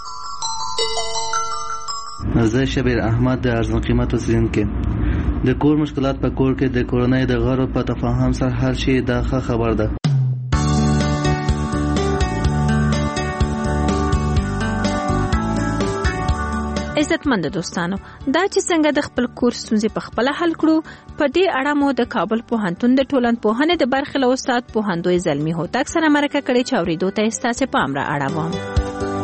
کړي. زه شبیر احمد د ارزان قیمت اوسیدونکی. د کور مشکلات په کور کې د کورنۍ د غړو په تفاهم سره حل شي دا ښه خبر ده. عزتمند دوستانو دا چې څنګه د خپل کور ستونزې په خپل حل کړو په دې اړه مو د کابل پوهنتون د ټولنپوهنې د برخې له استاد پوهندوی زلمی هوتک سره مرکه کړې چې اورېدو ته ستاسو پام را اړوم.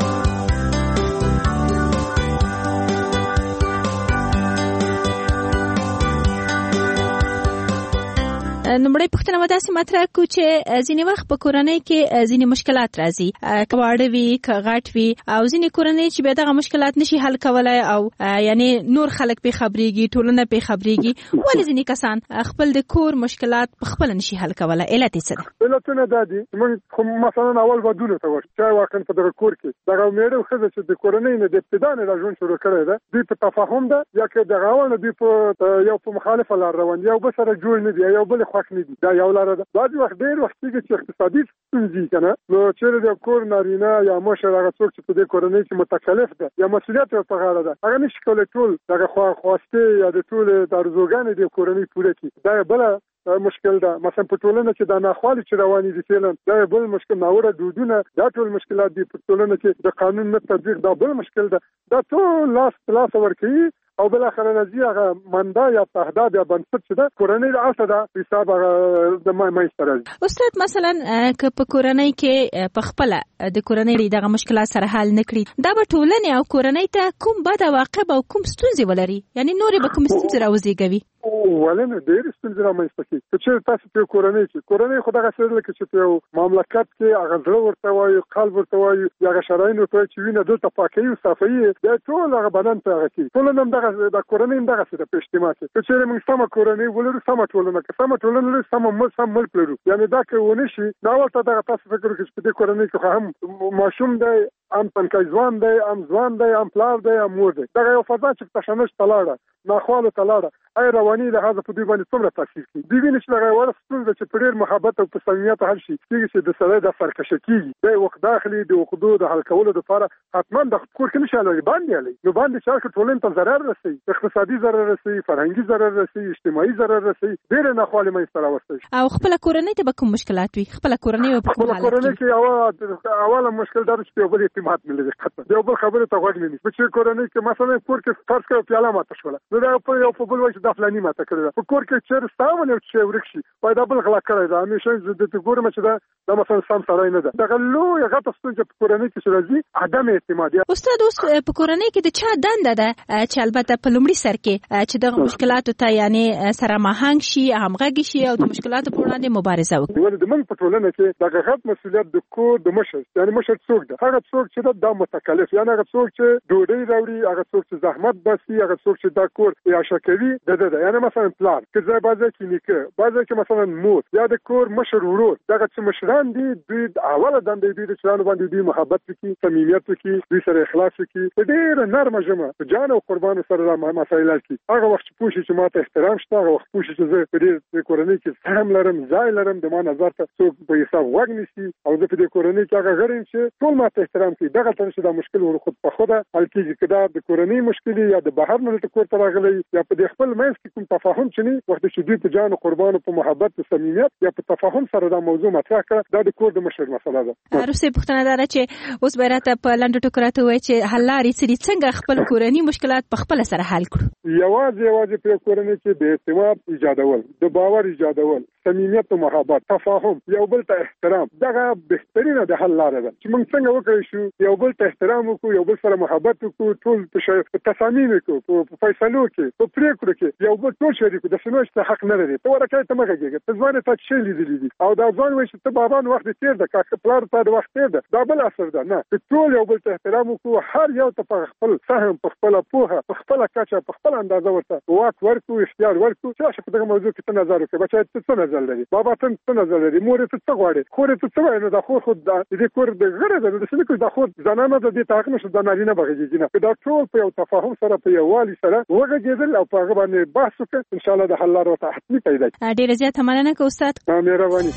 نمبرې پښتنه وداسې مطرح کو چې ځینې وخت په کورنۍ کې ځینې مشکلات راځي کواړه وي کغاټ وي او ځینې کورنۍ چې به دغه مشکلات نشي حل کولای او یعنی نور خلک په خبريږي ټولنه په خبريږي ولې ځینې کسان خپل د کور مشکلات په خپل نشي حل کولای علت څه ده؟ علتونه دا دي موږ خو مثلا اول ودونه ته ورته چې واقعا په دغه کور کې دغه میړه خو چې د کورنۍ نه د ابتدا نه راځون شروع کړی ده دوی په تفاهم ده یا کې دغه اول دوی په یو په مخالفه لار روان یو به سره جوړ نه دی یو بل دا یو لاره ده بعض وخت ډېر وخت کې چې اقتصادي ستونزې کنه نو چې د کور نارینه یا مشر هغه څوک چې په دې کورنۍ کې متکلف ده یا مسؤلیت په غاړه ده هغه نشي کولای ټول دغه خوا خواسته یا د ټول د ارزوګانې د کورنۍ پوره کړي دا بل مشکل ده مثلا په ټولنه کې د ناخوالي چې روانې دي فعلا دا بل مشکل ناوړه دودونه دا ټول مشکلات دي په ټولنه کې د قانون نه تطبیق دا بل مشکل ده دا ټول لاس لاس ورکړي او بل اخر نزي هغه مندا یا تهداد یا بنسټ چې دا کورنۍ له اساس ده حساب د مې سره استاد مثلا که په کورنۍ کې په خپل د کورنۍ دغه مشکلات سره حل نکړي دا به ټولنې او کورنۍ ته کوم بد عواقب او کوم ستونزې ولري یعنی نورې به کوم ستونزې راوځي ولنه ډېر ستونزې رامنځته کیږي چې تاسو په کورنۍ کې کورنۍ خو دغه سره لکه چې په مملکت کې هغه ځل ورته وایي قلب ورته وایي یا شراینو ته چې وینه دلته پاکي او صفایي دا ټول هغه بدن ته راځي ټول نن دغه د کورنۍ دغه څه په اجتماع کې چې موږ سم کورنۍ ولرو سم ټولنه کې سم ټولنه سم مل سم مل پلو یعنی دا کې ونه شي دا ورته دغه تاسو فکر کوئ چې په کورنۍ کې هم ماشوم دی ام پنکای ځوان دی ام ځوان دی ام پلار دی ام مور دی دغه یو فضا چې تشنج تلاړه ناخواله تلاړه ای رواني له هغه په دوی باندې څومره تاثیر کوي دوی ویني چې دغه ورس ستونزه چې په ډېر محبت او په صمیمیت حل شي چې د سره د سرکشه کیږي د وخت داخلي د وقدو د حل کولو لپاره حتما د کور کې نشاله باندې علي نو باندې چې ټولنې ته ضرر رسي اقتصادي ضرر رسي فرهنګي ضرر رسي اجتماعي ضرر رسي ډېر ناخواله مې سره ورسي او خپل کورنۍ ته به کوم مشکلات وي خپل کورنۍ په کوم حالت کورنۍ کې اول اوله مشکل دا چې په بل اعتماد نه لري یو بل خبره ته غوږ نه نیسي چې کورنۍ کې مثلا کور کې فرض کړو پیاله ماته شوله نو دا په یو په بل وجه د فلاني ماته کړل په کور کې چیر ستاونه چې ورکشي وای دا بل غلا کړی دا همیشه د دې ګورم چې دا د مثلا سم سره نه ده دا غلو یو غته ستونزه په کورنۍ کې شراځي عدم اعتماد استاد اوس په کورنۍ کې د چا دنده ده چې البته په لومړي سر کې چې د مشکلاتو ته یعنی سره مهنګ شي همغږي شي او د مشکلاتو په وړاندې مبارزه وکړي ولې د من په ټولنه کې دا غټ مسؤلیت د کور د مشر یعنی مشر څوک ده هغه څوک چې دا متکلف یعنی هغه څوک چې ډوډۍ راوړي هغه څوک چې زحمت باسي هغه څوک چې دا کور یا شکوي د د یعنی مثلا پلان که ځای بازه کې نیکه بازه کې مثلا مور یا د کور مشر ورور دغه چې مشران دي دوی اوله دندې دي چې څنګه باندې دوی محبت وکړي صمیمیت وکړي دوی سره اخلاص وکړي ډېر نرمه جمع جان او قربان سره مسایل کې هغه وخت پوښي چې ماته احترام شته هغه وخت پوښي چې زه په دې کورنۍ کې سهم لرم ځای لرم د ما نظر ته څوک په حساب وګ نشي او زه په دې کورنۍ کې هغه غړم چې ټول ماته احترام کوي دغه تر څه دا مشکل ور خود په خوده حل کېږي کدا د کورنۍ مشکل یا د بهر نه ته کور ته راغلی یا په دې خپل منځ کې کوم تفاهم چني وخت چې دوی په جان او قربان او په محبت او صمیمیت یا په تفاهم سره دا موضوع مطرح کړه دا د کور د مشر مسله ده روسي پښتنه دار چې اوس بیرته په لنډ ټکراته وای چې حل لري چې څنګه خپل کورنۍ مشکلات په خپل سره حل کړو یوازې یوازې په کورنۍ کې د اعتماد ایجادول د باور ایجادول صمیمیت او محبت تفاهم یو بل ته احترام دغه بهترینه د حل لاره ده چې موږ څنګه وکړو شو یو بل ته احترام وکړو یو بل سره محبت وکړو ټول په تصامیم وکړو په فیصلو کې په پریکړو کې یو بل ټول شریک د سنوش ته حق نه لري ته ورکه ته مګه کېږي ته ځوان ته چې لیدلې دي او دا ځوان وایي چې ته بابا نو وخت تیر ده کا پلار ته د وخت تیر ده دا بل اثر ده نه ټول یو بل ته احترام وکړو هر یو ته په خپل سهم په خپل پوهه په خپل کچه په خپل اندازه ورته واک ورکو اختیار ورکو چې په دغه موضوع کې ته نظر وکړي بچا ته څه نظر لري بابا ته څه نظر لري مور ته څه غواړي خور ته څه وایي نو دا خو خود دې کور د غره ده د څه دا خو زنانه د دې تاک نشه د نارینه بغیږي نه دا ټول په یو تفاهم سره په یو والی سره وګرځیدل او په هغه باندې بحث وکړو ان شاء الله د حل لاره ته حتمي پیدا کړي ډیره زیاته مننه کوم استاد مهرباني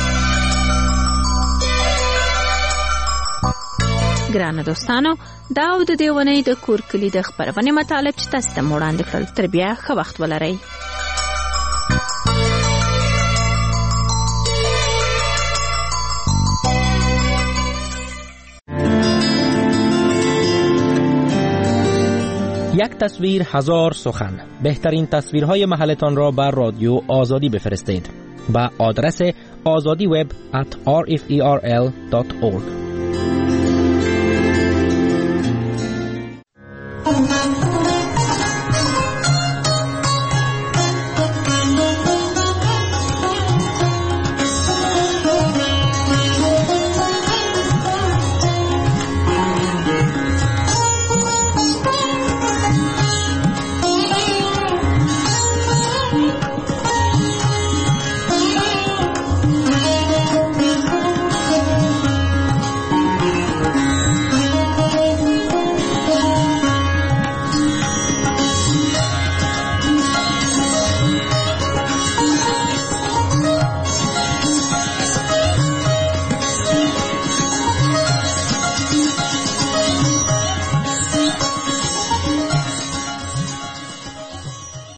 ګرانه دوستانو دا د دې ونې د کور کلی د خبرونه مطالب چې تاسو ته وړاندې کړل تر بیا ښه وخت ولرئ یک تصویر هزار سخن. بهترین تصویرهای محلتان را بر رادیو آزادی بفرستید به آدرس azadi web at r f e r l dot org.